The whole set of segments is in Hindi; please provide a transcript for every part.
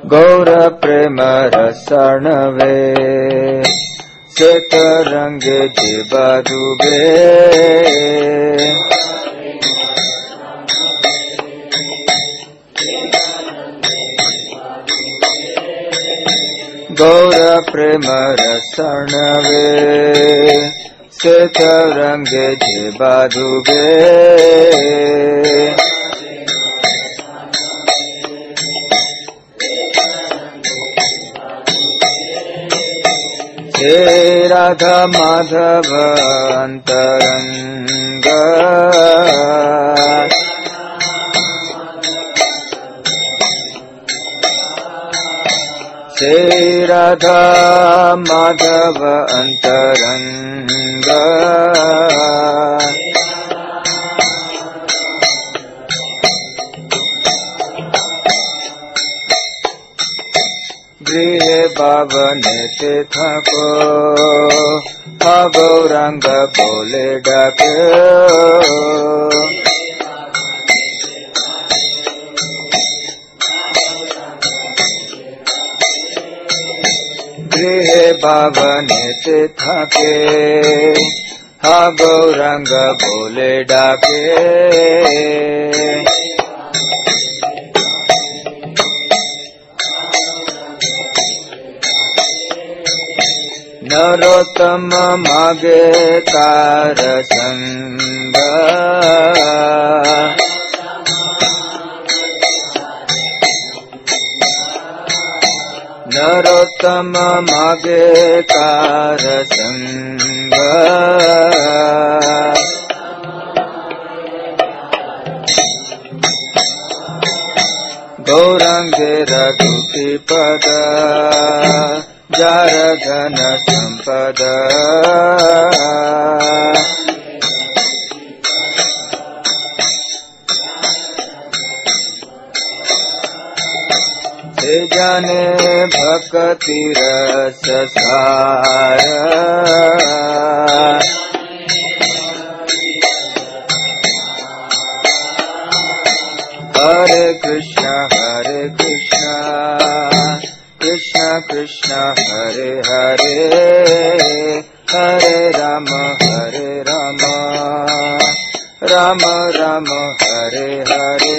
गौर प्रेम रसणवे श्वेतरंग जिबा दुबे गौर प्रेम रसणवे श्वेतरंग जिबा दुबे हे राधा माधव अंतरंग हे राधा माधव अंतरंग गृह बाबने तीर्थ को गौरांग बोले डाके गृह बाबने तीर्थ के गौरांग बोले डाके नरोत्तम मागे तार संग नरोत्तम मागे तार संग गौरांग रघुपति पद जार धन संपद से जाने भक्ति रस सार हरे कृष्ण कृष्ण कृष्ण हरे हरे हरे राम राम राम हरे हरे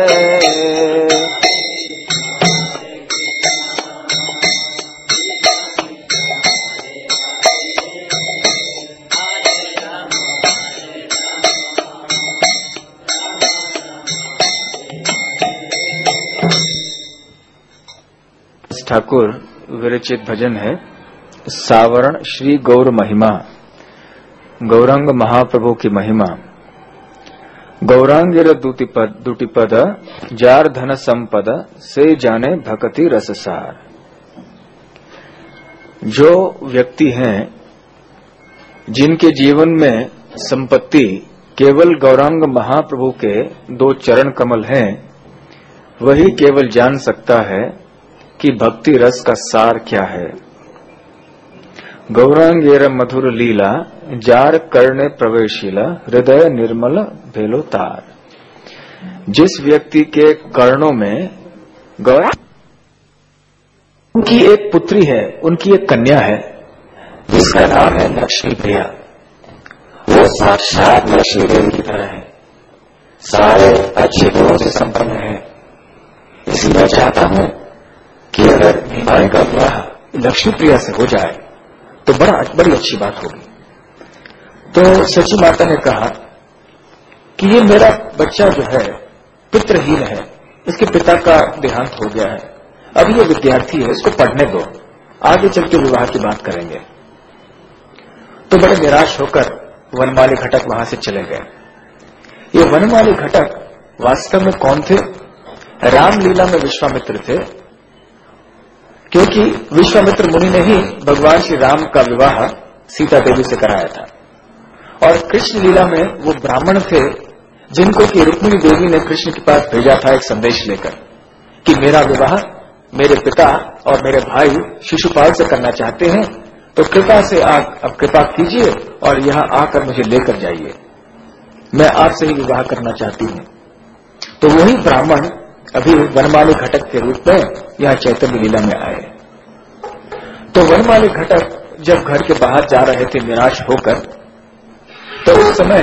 ठाकुर विरचित भजन है सावरण श्री गौर महिमा। गौरांग महाप्रभु की महिमा। गौरांगिर दुटिपद जार धन संपद से जाने भक्ति रससार। जो व्यक्ति हैं जिनके जीवन में संपत्ति केवल गौरांग महाप्रभु के 2 चरण कमल हैं, वही केवल जान सकता है कि भक्ति रस का सार क्या है। गौरांगेर मधुर लीला जार करने प्रवेशीला हृदय निर्मल भेलो तार। जिस व्यक्ति के कर्णों में गौरा उनकी एक पुत्री है, उनकी एक कन्या है जिसका नाम है लक्ष्मी प्रिया। वो साक्षात लक्ष्मी देवी की तरह है, सारे अच्छे गुणों से संपन्न है। इसलिए मैं चाहता हूं कि अगर हमारे का विवाह लक्ष्मी प्रिया से हो जाए तो बड़ी अच्छी बात होगी। तो सची माता ने कहा कि ये मेरा बच्चा जो है पितृहीन है, इसके पिता का देहांत हो गया है, अभी ये विद्यार्थी है, इसको पढ़ने दो, आगे चल के विवाह की बात करेंगे। तो बड़े निराश होकर वनमाली घटक वहां से चले गए। ये वनमाली घटक वास्तव में कौन थे? रामलीला में विश्वामित्र थे, क्योंकि विश्वामित्र मुनि ने ही भगवान श्री राम का विवाह सीता देवी से कराया था। और कृष्ण लीला में वो ब्राह्मण थे जिनको कि रुक्मिणी देवी ने कृष्ण के पास भेजा था एक संदेश लेकर कि मेरा विवाह मेरे पिता और मेरे भाई शिशुपाल से करना चाहते हैं, तो कृपा से आप अब कृपा कीजिए और यहां आकर मुझे लेकर जाइए, मैं आपसे ही विवाह करना चाहती हूं। तो वही ब्राह्मण अभी वनमाली घटक के रूप में यहाँ चैतन्य लीला में आए। तो वनमाली घटक जब घर के बाहर जा रहे थे निराश होकर, तो उस समय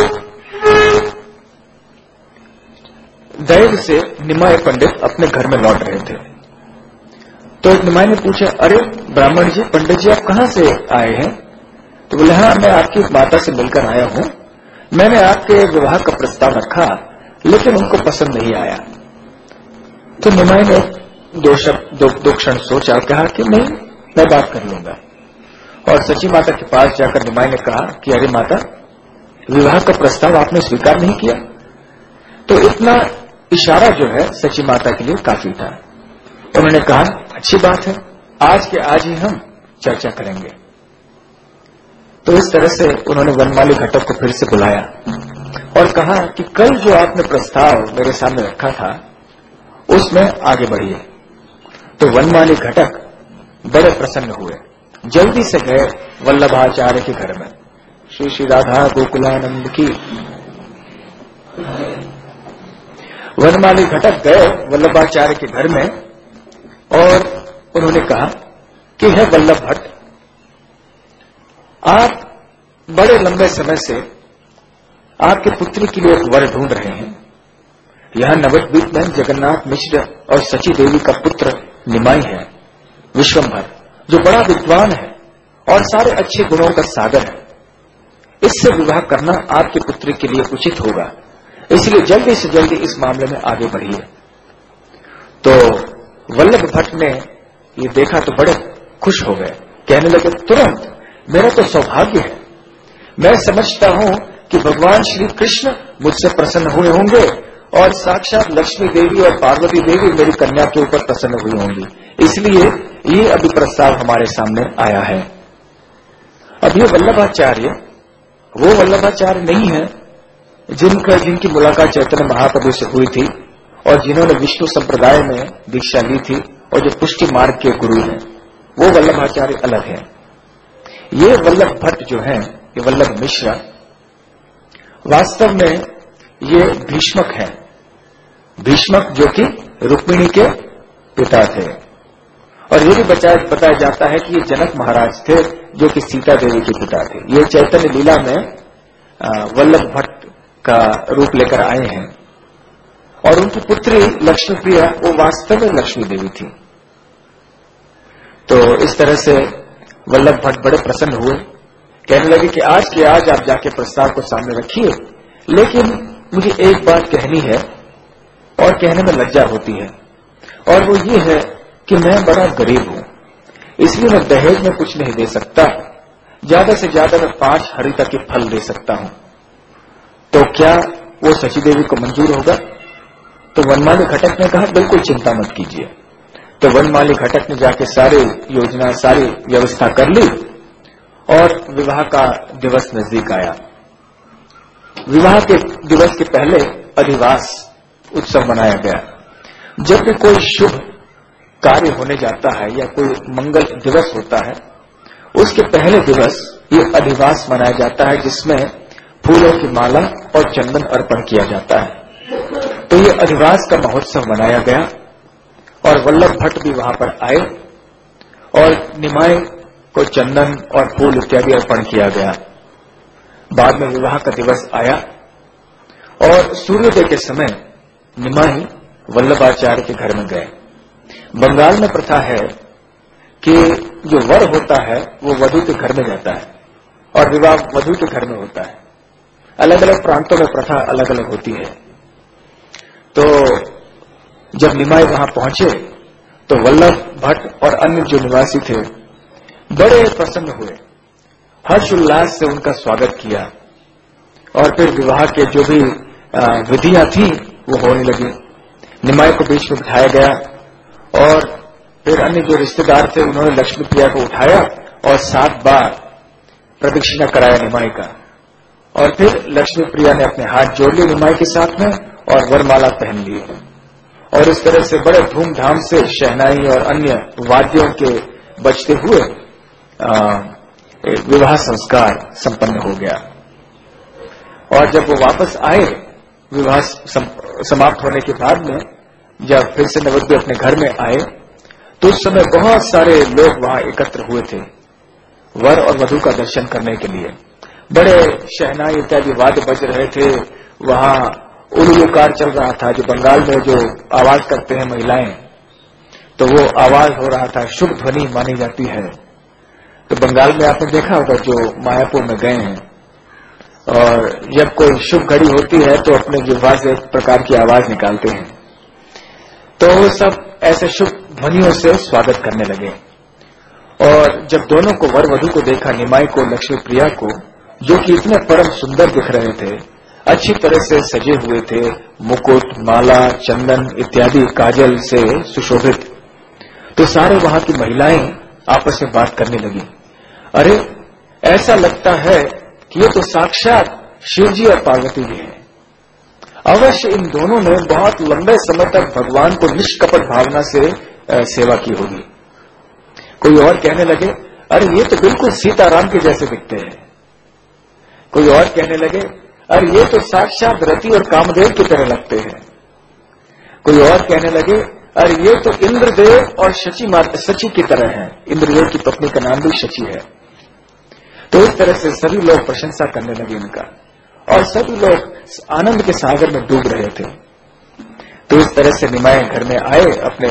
दैव से निमाय पंडित अपने घर में लौट रहे थे। तो निमाय ने पूछा, अरे ब्राह्मण जी, पंडित जी, आप कहां से आए हैं? तो बोले, हाँ, मैं आपकी माता से मिलकर आया हूं। मैंने आपके विवाह का प्रस्ताव रखा, लेकिन उनको पसंद नहीं आया। तो निमाय ने दो क्षण सोचा, कहा कि नहीं, मैं बात कर लूंगा। और सची माता के पास जाकर निमाय ने कहा कि अरे माता, विवाह का प्रस्ताव आपने स्वीकार नहीं किया। तो इतना इशारा जो है सची माता के लिए काफी था। उन्होंने कहा, अच्छी बात है, आज के आज ही हम चर्चा करेंगे। तो इस तरह से उन्होंने वनमाली घटक को फिर से बुलाया और कहा कि कल जो आपने प्रस्ताव मेरे सामने रखा था उसमें आगे बढ़िए। तो वनमाली घटक बड़े प्रसन्न हुए, जल्दी से गए वल्लभाचार्य के घर में। श्री श्री राधा गोकुलानंद की। वनमाली घटक गए वल्लभाचार्य के घर में और उन्होंने कहा कि हे वल्लभ भट्ट, आप बड़े लंबे समय से आपकी पुत्री के लिए एक वर ढूंढ रहे हैं। यहां नवद्वीप में जगन्नाथ मिश्र और सची देवी का पुत्र निमाई है, विश्वंभर, जो बड़ा विद्वान है और सारे अच्छे गुणों का सागर है। इससे विवाह करना आपकी पुत्री के लिए उचित होगा, इसलिए जल्दी से जल्दी इस मामले में आगे बढ़िए। तो वल्लभ भट्ट ने ये देखा तो बड़े खुश हो गए, कहने लगे, तुरंत, मेरा तो सौभाग्य है। मैं समझता हूं कि भगवान श्री कृष्ण मुझसे प्रसन्न हुए होंगे और साक्षात लक्ष्मी देवी और पार्वती देवी मेरी कन्या के ऊपर प्रसन्न हुई होंगी, इसलिए ये अभी प्रस्ताव हमारे सामने आया है। अब ये वल्लभाचार्य वो वल्लभाचार्य नहीं है जिनकी मुलाकात चैतन्य महाप्रभु से हुई थी और जिन्होंने विष्णु संप्रदाय में दीक्षा ली थी और जो पुष्टि मार्ग के गुरु हैं, वो वल्लभाचार्य अलग है। ये वल्लभ भट्ट जो है, ये वल्लभ मिश्रा, वास्तव में ये भीष्मक है। भीष्मक जो कि रुक्मिणी के पिता थे, और ये भी बताया जाता है कि ये जनक महाराज थे जो कि सीता देवी के पिता थे। ये चैतन्य लीला में वल्लभ भट्ट का रूप लेकर आए हैं और उनकी पुत्री लक्ष्मी प्रिया वो वास्तव में लक्ष्मी देवी थी। तो इस तरह से वल्लभ भट्ट बड़े प्रसन्न हुए, कहने लगे कि आज के आज आप जाके प्रस्ताव को सामने रखिए, लेकिन मुझे एक बात कहनी है और कहने में लज्जा होती है, और वो ये है कि मैं बड़ा गरीब हूं, इसलिए मैं दहेज में कुछ नहीं दे सकता। ज्यादा से ज्यादा मैं 5 हरिता के फल दे सकता हूं। तो क्या वो सची देवी को मंजूर होगा? तो वनमाली घटक ने कहा, बिल्कुल चिंता मत कीजिए। तो वनमाली घटक ने जाके सारी योजना, सारी व्यवस्था कर ली और विवाह का दिवस नजदीक आया। विवाह के दिवस के पहले अधिवास उत्सव मनाया गया। जब भी कोई शुभ कार्य होने जाता है या कोई मंगल दिवस होता है, उसके पहले दिवस ये अधिवास मनाया जाता है, जिसमें फूलों की माला और चंदन अर्पण किया जाता है। तो ये अधिवास का महोत्सव मनाया गया और वल्लभ भट्ट भी वहां पर आए और निमाय को चंदन और फूल इत्यादि अर्पण किया गया। बाद में विवाह का दिवस आया और सूर्योदय के समय निमाई वल्लभाचार्य के घर में गए। बंगाल में प्रथा है कि जो वर होता है वो वधू के घर में जाता है और विवाह वधू के घर में होता है। अलग अलग प्रांतों में प्रथा अलग अलग होती है। तो जब निमाई वहां पहुंचे तो वल्लभ भट्ट और अन्य जो निवासी थे बड़े प्रसन्न हुए, हर्ष उल्लास से उनका स्वागत किया और फिर विवाह के जो भी विधियां थी वो होने लगी। निमाई को बीच में बिठाया गया और फिर अन्य जो रिश्तेदार थे उन्होंने लक्ष्मी प्रिया को उठाया और 7 बार प्रदक्षिणा कराया निमाई का, और फिर लक्ष्मी प्रिया ने अपने हाथ जोड़ लिए निमाई के साथ में और वरमाला पहन ली और इस तरह से बड़े धूमधाम से शहनाई और अन्य वाद्यों के बजते हुए विवाह संस्कार संपन्न हो गया। और जब वो वापस आए विवाह समाप्त होने के बाद में, जब फिर से नवद्वीप अपने घर में आए तो उस समय बहुत सारे लोग वहां एकत्र हुए थे वर और वधू का दर्शन करने के लिए। बड़े शहनाई इत्यादि वाद्य बज रहे थे, वहां उल्लूकार चल रहा था, जो बंगाल में जो आवाज करते हैं महिलाएं, तो वो आवाज हो रहा था, शुभ ध्वनि मानी जाती है। तो बंगाल में आपने देखा होगा जो मायापुर में गए हैं, और जब कोई शुभ घड़ी होती है तो अपने जिह्वा से एक प्रकार की आवाज निकालते हैं। तो वो सब ऐसे शुभ ध्वनियों से स्वागत करने लगे। और जब दोनों को वर वधू को देखा, निमाई को, लक्ष्मी प्रिया को, जो कि इतने परम सुंदर दिख रहे थे, अच्छी तरह से सजे हुए थे, मुकुट, माला, चंदन इत्यादि काजल से सुशोभित, तो सारे वहां की महिलाएं आपस में बात करने लगी। अरे ऐसा लगता है कि ये तो साक्षात शिव जी और पार्वती जी हैं। अवश्य इन दोनों ने बहुत लंबे समय तक भगवान को निष्कपट भावना से सेवा की होगी। कोई और कहने लगे, अरे ये तो बिल्कुल सीताराम के जैसे दिखते हैं। कोई और कहने लगे, अरे ये तो साक्षात रति और कामदेव की तरह लगते हैं। कोई और कहने लगे, अरे ये तो इंद्रदेव और शची की तरह हैं। इंद्रदेव की पत्नी का नाम भी शची है। तो इस तरह से सभी लोग प्रशंसा करने लगे इनका, और सभी लोग आनंद के सागर में डूब रहे थे। तो इस तरह से निमाई घर में आए अपने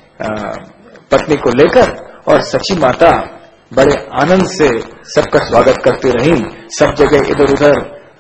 पत्नी को लेकर, और सची माता बड़े आनंद से सबका स्वागत करती रही। सब जगह इधर उधर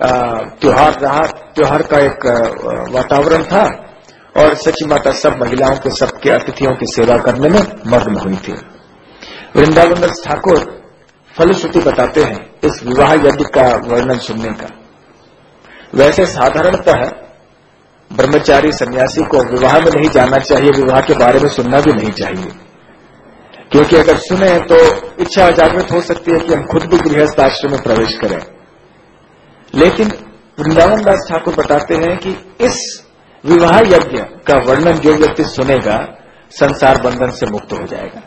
त्योहार का एक वातावरण था, और सची माता सब महिलाओं के, सबके अतिथियों की सेवा करने में मग्न हुई थी। वृंदावन दास ठाकुर फलश्रुति बताते हैं इस विवाह यज्ञ का वर्णन सुनने का। वैसे साधारणतः ब्रह्मचारी सन्यासी को विवाह में नहीं जाना चाहिए, विवाह के बारे में सुनना भी नहीं चाहिए, क्योंकि अगर सुने तो इच्छा जागृत हो सकती है कि हम खुद भी गृहस्थ आश्रम में प्रवेश करें। लेकिन वृंदावन दास ठाकुर बताते हैं कि इस विवाह यज्ञ का वर्णन जो व्यक्ति सुनेगा संसार बंधन से मुक्त हो जाएगा।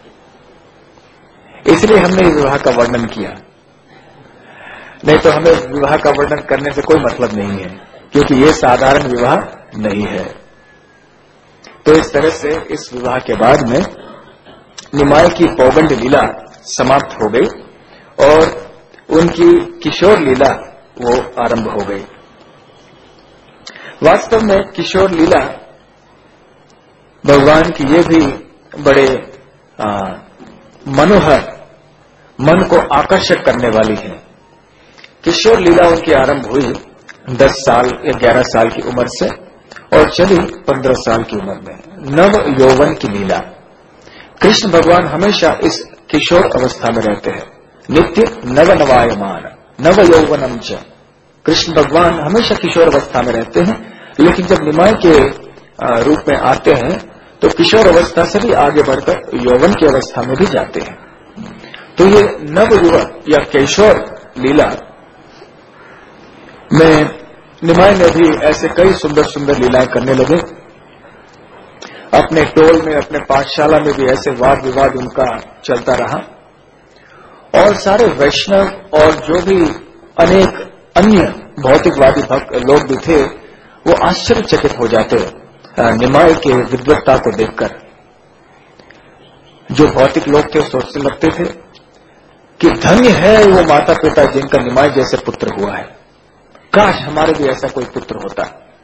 इसलिए हमने विवाह का वर्णन किया, नहीं तो हमें विवाह का वर्णन करने से कोई मतलब नहीं है, क्योंकि ये साधारण विवाह नहीं है। तो इस तरह से इस विवाह के बाद में निमाई की पौगंड लीला समाप्त हो गई और उनकी किशोर लीला वो आरंभ हो गई। वास्तव में किशोर लीला भगवान की ये भी बड़े मनोहर, मन को आकर्षक करने वाली है। किशोर लीला उनकी आरंभ हुई 10 साल या 11 साल की उम्र से और चली 15 साल की उम्र में। नव यौवन की लीला। कृष्ण भगवान हमेशा इस किशोर अवस्था में रहते हैं, नित्य नव नवायमान नव यौवनम च। कृष्ण भगवान हमेशा किशोर अवस्था में रहते हैं, लेकिन जब निमाई के रूप में आते हैं तो किशोर अवस्था से भी आगे बढ़कर यौवन की अवस्था में भी जाते हैं। तो ये नव युवक या किशोर लीला में निमाई ने भी ऐसे कई सुंदर सुंदर लीलाएं करने लगे। अपने टोल में, अपने पाठशाला में भी ऐसे वाद विवाद उनका चलता रहा, और सारे वैष्णव और जो भी अनेक अन्य भौतिकवादी भक्त लोग भी थे वो आश्चर्यचकित हो जाते निमाई के विद्वत्ता को देखकर। जो भौतिक लोग थे सोचने लगते थे कि धन्य है वो माता पिता जिनका निमाई जैसे पुत्र हुआ है, काश हमारे भी ऐसा कोई पुत्र होता।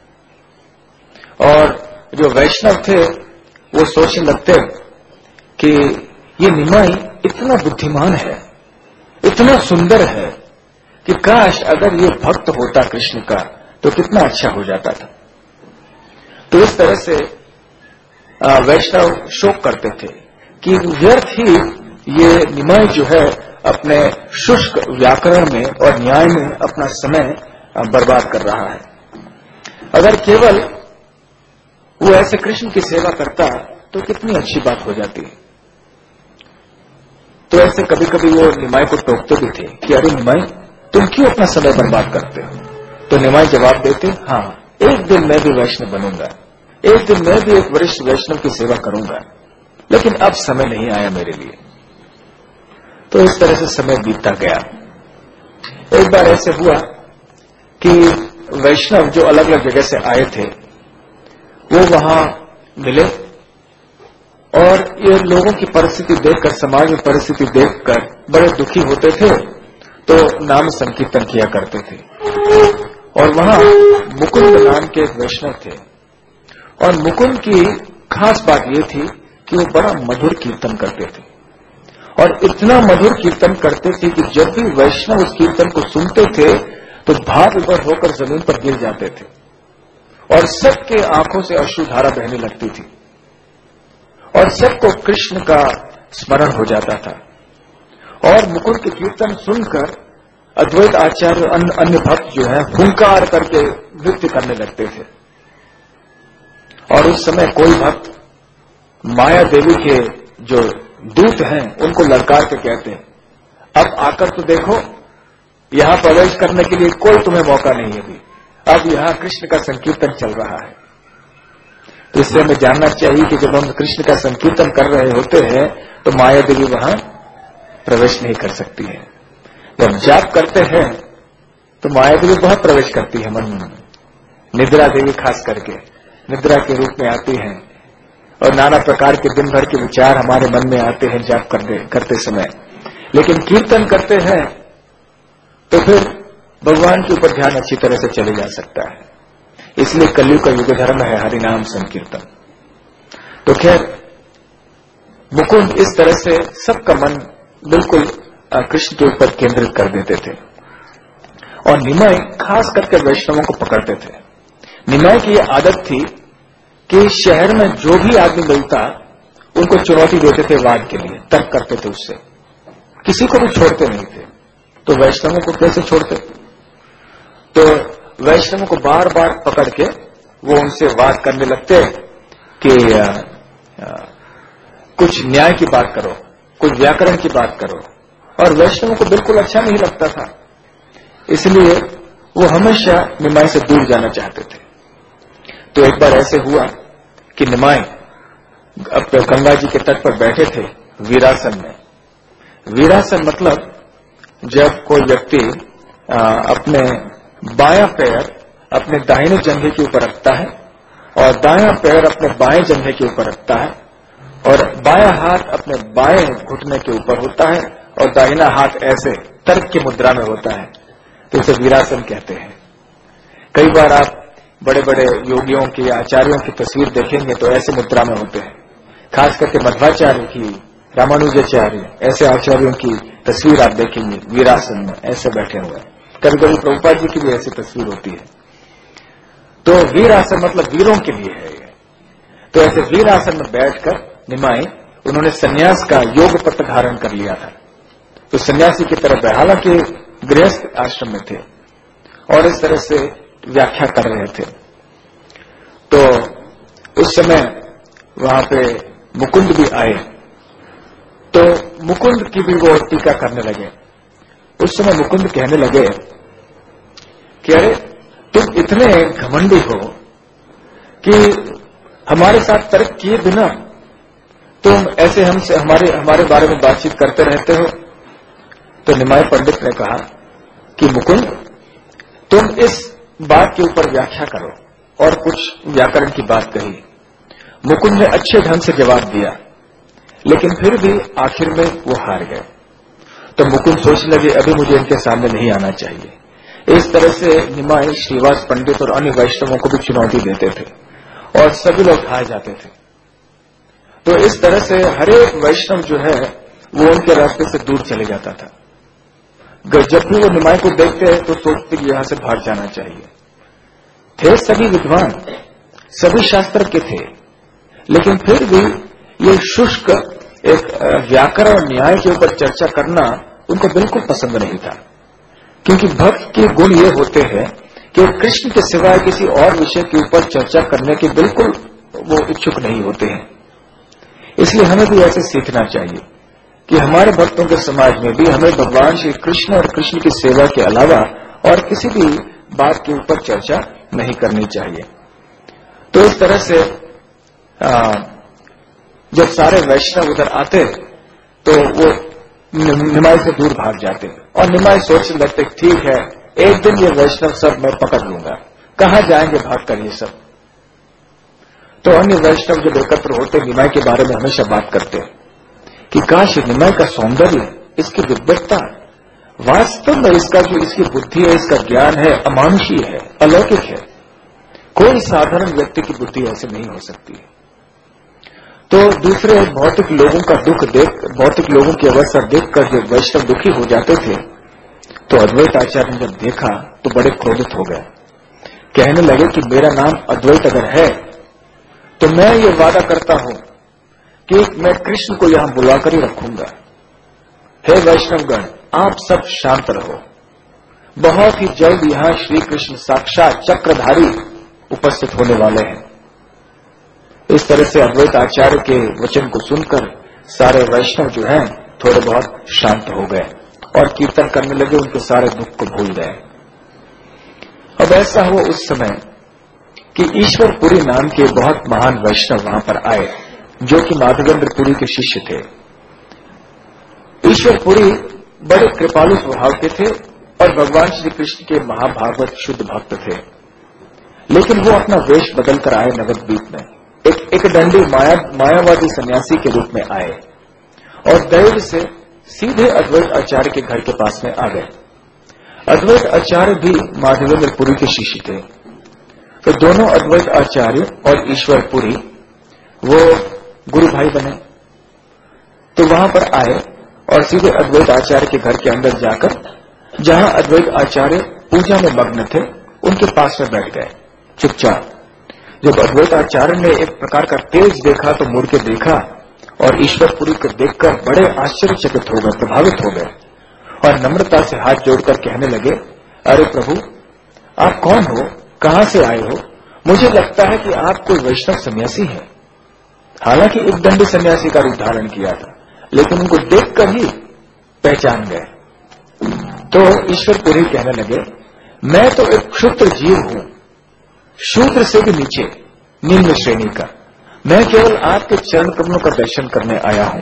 और जो वैष्णव थे वो सोचने लगते कि ये निमाई इतना बुद्धिमान है, इतना सुंदर है कि काश अगर ये भक्त होता कृष्ण का तो कितना अच्छा हो जाता था। तो इस तरह से वैष्णव शोक करते थे कि व्यर्थ ही ये निमाई जो है अपने शुष्क व्याकरण में और न्याय में अपना समय बर्बाद कर रहा है। अगर केवल वो ऐसे कृष्ण की सेवा करता तो कितनी अच्छी बात हो जाती। तो ऐसे कभी कभी वो निमाई को टोकते भी थे कि अरे निमाई तुम क्यों अपना समय बर्बाद करते हो। तो निमाई जवाब देते, हाँ एक दिन मैं भी वैष्णव बनूंगा, एक दिन मैं भी एक वरिष्ठ वैष्णव की सेवा करूंगा, लेकिन अब समय नहीं आया मेरे लिए। तो इस तरह से समय बीतता गया। एक बार ऐसे हुआ कि वैष्णव जो अलग अलग जगह से आए थे वो वहां मिले और ये लोगों की परिस्थिति देखकर, समाज में परिस्थिति देखकर बड़े दुखी होते थे, तो नाम संकीर्तन किया करते थे। और वहां मुकुंद नाम के एक वैष्णव थे, और मुकुंद की खास बात यह थी कि वो बड़ा मधुर कीर्तन करते थे, और इतना मधुर कीर्तन करते थे कि जब भी वैष्णव उस कीर्तन को सुनते थे तो भाव विभोर होकर जमीन पर गिर जाते थे, और सबके आंखों से अश्रुधारा बहने लगती थी, और सबको कृष्ण का स्मरण हो जाता था। और मुकुंद के कीर्तन सुनकर अद्वैत आचार्य अन्य भक्त जो है हुंकार करके नृत्य करने लगते थे। और उस समय कोई भक्त माया देवी के जो दूत हैं उनको ललकार के कहते हैं, अब आकर तो देखो, यहां प्रवेश करने के लिए कोई तुम्हें मौका नहीं है अभी, अब यहां कृष्ण का संकीर्तन चल रहा है। तो इससे हमें जानना चाहिए कि जब हम कृष्ण का संकीर्तन कर रहे होते हैं तो माया देवी वहां प्रवेश नहीं कर सकती है। जब जाप करते हैं तो माया देवी बहुत प्रवेश करती है मन में, निद्रा देवी खास करके निद्रा के रूप में आती हैं, और नाना प्रकार के दिन भर के विचार हमारे मन में आते हैं जाप करते समय। लेकिन कीर्तन करते हैं तो फिर भगवान के ऊपर ध्यान अच्छी तरह से चले जा सकता है। इसलिए कलयुग का युग धर्म है हरिनाम संकीर्तन। तो खैर मुकुंद इस तरह से सबका मन बिल्कुल कृष्ण के ऊपर केंद्रित कर देते थे, और निमाय खास करके वैष्णवों को पकड़ते थे। निमाय की यह आदत थी कि शहर में जो भी आदमी मिलता उनको चुनौती देते थे वाद के लिए, तर्क करते थे उससे, किसी को भी छोड़ते नहीं थे। तो वैष्णवों को कैसे छोड़ते? तो वैष्णवों को बार बार पकड़ के वो उनसे वाद करने लगते कि कुछ न्याय की बात करो, कुछ व्याकरण की बात करो, और वैष्णवों को बिल्कुल अच्छा नहीं लगता था। इसलिए वो हमेशा निमाय से दूर जाना चाहते थे। तो एक बार ऐसे हुआ कि निमाय अब तो गंगा जी के तट पर बैठे थे वीरासन में। वीरासन मतलब जब कोई व्यक्ति अपने बायां पैर अपने दाहिने जंघे के ऊपर रखता है, और दायां पैर अपने बाएं जंघे के ऊपर रखता है, और बायां हाथ अपने बाएं घुटने के ऊपर होता है, और दाहिना हाथ ऐसे तर्क की मुद्रा में होता है, तो इसे वीरासन कहते हैं। कई बार आप बड़े बड़े योगियों की, आचार्यों की तस्वीर देखेंगे तो ऐसे मुद्रा में होते हैं। खास करके मध्वाचार्य की, रामानुजाचार्य, ऐसे आचार्यों की तस्वीर आप देखेंगे वीरासन में ऐसे बैठे हुए। कभी कभी प्रभुपाद जी की भी ऐसी तस्वीर होती है। तो वीरासन मतलब वीरों के लिए है ये। तो ऐसे वीरासन में बैठकर निमाय उन्होंने सन्यास का योग पत्र धारण कर लिया था। तो सन्यासी की तरह, हालांकि गृहस्थ आश्रम में थे, और इस तरह से व्याख्या कर रहे थे। तो उस समय वहां पे मुकुंद भी आए, तो मुकुंद की भी वो टीका करने लगे। उस समय मुकुंद कहने लगे कि अरे तुम इतने घमंडी हो कि हमारे साथ तर्क किए बिना तुम ऐसे हमसे हमारे बारे में बातचीत करते रहते हो। तो निमाय पंडित ने कहा कि मुकुंद, तुम इस बात के ऊपर व्याख्या करो, और कुछ व्याकरण की बात कही। मुकुंद ने अच्छे ढंग से जवाब दिया, लेकिन फिर भी आखिर में वो हार गए। तो मुकुंद सोचने लगे अभी मुझे इनके सामने नहीं आना चाहिए। इस तरह से निमाय श्रीवास पंडित और अन्य वैष्णवों को भी चुनौती देते थे, और सभी लोग हार जाते थे। तो इस तरह से हर एक वैष्णव जो है वो उनके रास्ते से दूर चले जाता था। जब भी वो निमाय को देखते हैं तो सोचते कि यहां से भाग जाना चाहिए। थे सभी विद्वान, सभी शास्त्र के थे, लेकिन फिर भी ये शुष्क एक व्याकरण और न्याय के ऊपर चर्चा करना उनको बिल्कुल पसंद नहीं था। क्योंकि भक्त के गुण ये होते हैं कि कृष्ण के सिवाय किसी और विषय के ऊपर चर्चा करने के बिल्कुल वो इच्छुक नहीं होते हैं। इसलिए हमें भी ऐसे सीखना चाहिए कि हमारे भक्तों के समाज में भी हमें भगवान श्री कृष्ण और कृष्ण की सेवा के अलावा और किसी भी बात के ऊपर चर्चा नहीं करनी चाहिए। तो इस तरह से जब सारे वैष्णव उधर आते तो वो निमाय से दूर भाग जाते, और निमाय सोचने लगते ठीक है एक दिन ये वैष्णव सब मैं पकड़ लूंगा, कहां जाएंगे भाग कर ये सब। तो अन्य वैष्णव जब एकत्र होते निमाई के बारे में हमेशा बात करते हैं कि काश निमाई का सौंदर्य, इसकी दिव्यता, वास्तव में इसका जो इसकी बुद्धि है, इसका ज्ञान है, अमानुषीय है, अलौकिक है। कोई साधारण व्यक्ति की बुद्धि ऐसे नहीं हो सकती है। तो दूसरे भौतिक लोगों का दुख देख, भौतिक लोगों की अवस्था देखकर जो वैष्णव दुखी हो जाते थे, तो अद्वैत आचार्य ने जब देखा तो बड़े क्रोधित हो गए। कहने लगे कि मेरा नाम अद्वैत अगर है तो मैं ये वादा करता हूं कि मैं कृष्ण को यहां बुलाकर ही रखूंगा। हे वैष्णवगण, आप सब शांत रहो, बहुत ही जल्द यहां श्री कृष्ण साक्षात चक्रधारी उपस्थित होने वाले हैं। इस तरह से अद्वैत आचार्य के वचन को सुनकर सारे वैष्णव जो हैं थोड़े बहुत शांत हो गए और कीर्तन करने लगे, उनके सारे दुख को भूल गए। अब ऐसा हुआ उस समय कि ईश्वरपुरी नाम के बहुत महान वैष्णव वहां पर आए, जो कि माधवेंद्र पुरी के शिष्य थे। ईश्वरपुरी बड़े कृपालु स्वभाव के थे और भगवान श्री कृष्ण के महाभागवत शुद्ध भक्त थे, लेकिन वो अपना वेश बदलकर आए नवद्वीप में, एक दंडी मायावादी सन्यासी के रूप में आए और दैव से सीधे अद्वैत आचार्य के घर के पास में आ गए। अद्वैत आचार्य भी माधवेंद्र पुरी के शिष्य थे, तो दोनों अद्वैत आचार्य और ईश्वरपुरी वो गुरु भाई बने। तो वहां पर आए और सीधे अद्वैत आचार्य के घर के अंदर जाकर, जहां अद्वैत आचार्य पूजा में मग्न थे, उनके पास में बैठ गए चुपचाप। जब अद्वैत आचार्य ने एक प्रकार का तेज देखा तो मुड़ के देखा और ईश्वरपुरी को देखकर बड़े आश्चर्यचकित हो गए, प्रभावित हो गए और नम्रता से हाथ जोड़कर कहने लगे, अरे प्रभु, आप कौन हो, कहां से आए हो? मुझे लगता है कि आप कोई वैष्णव सन्यासी हैं। हालांकि एक दंडी सन्यासी का रूप धारण किया था, लेकिन उनको देखकर ही पहचान गए। तो ईश्वरपुरी कहने लगे, मैं तो एक क्षुद्र जीव हूं, शूद्र से भी नीचे, निम्न श्रेणी का। मैं केवल आपके चरण कमलों का दर्शन करने आया हूं।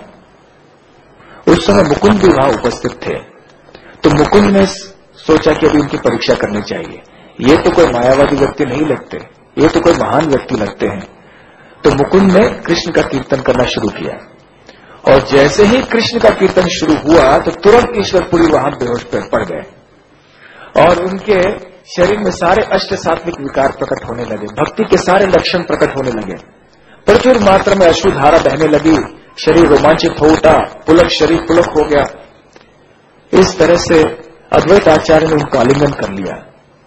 उस समय मुकुंद भी वहां उपस्थित थे, तो मुकुंद ने सोचा कि अभी उनकी परीक्षा करनी चाहिए। ये तो कोई मायावादी व्यक्ति नहीं लगते, ये तो कोई महान व्यक्ति लगते हैं। तो मुकुंद ने कृष्ण का कीर्तन करना शुरू किया और जैसे ही कृष्ण का कीर्तन शुरू हुआ तो तुरंत ईश्वरपुरी वहां बेहोश पड़ गए और उनके शरीर में सारे अष्ट सात्विक विकार प्रकट होने लगे, भक्ति के सारे लक्षण प्रकट होने लगे, प्रचुर मात्रा में अश्रुधारा बहने लगी, शरीर रोमांचित हो उठा, पुलक शरीर पुलक हो गया। इस तरह से अद्वैत आचार्य ने उनको आलिंगन कर लिया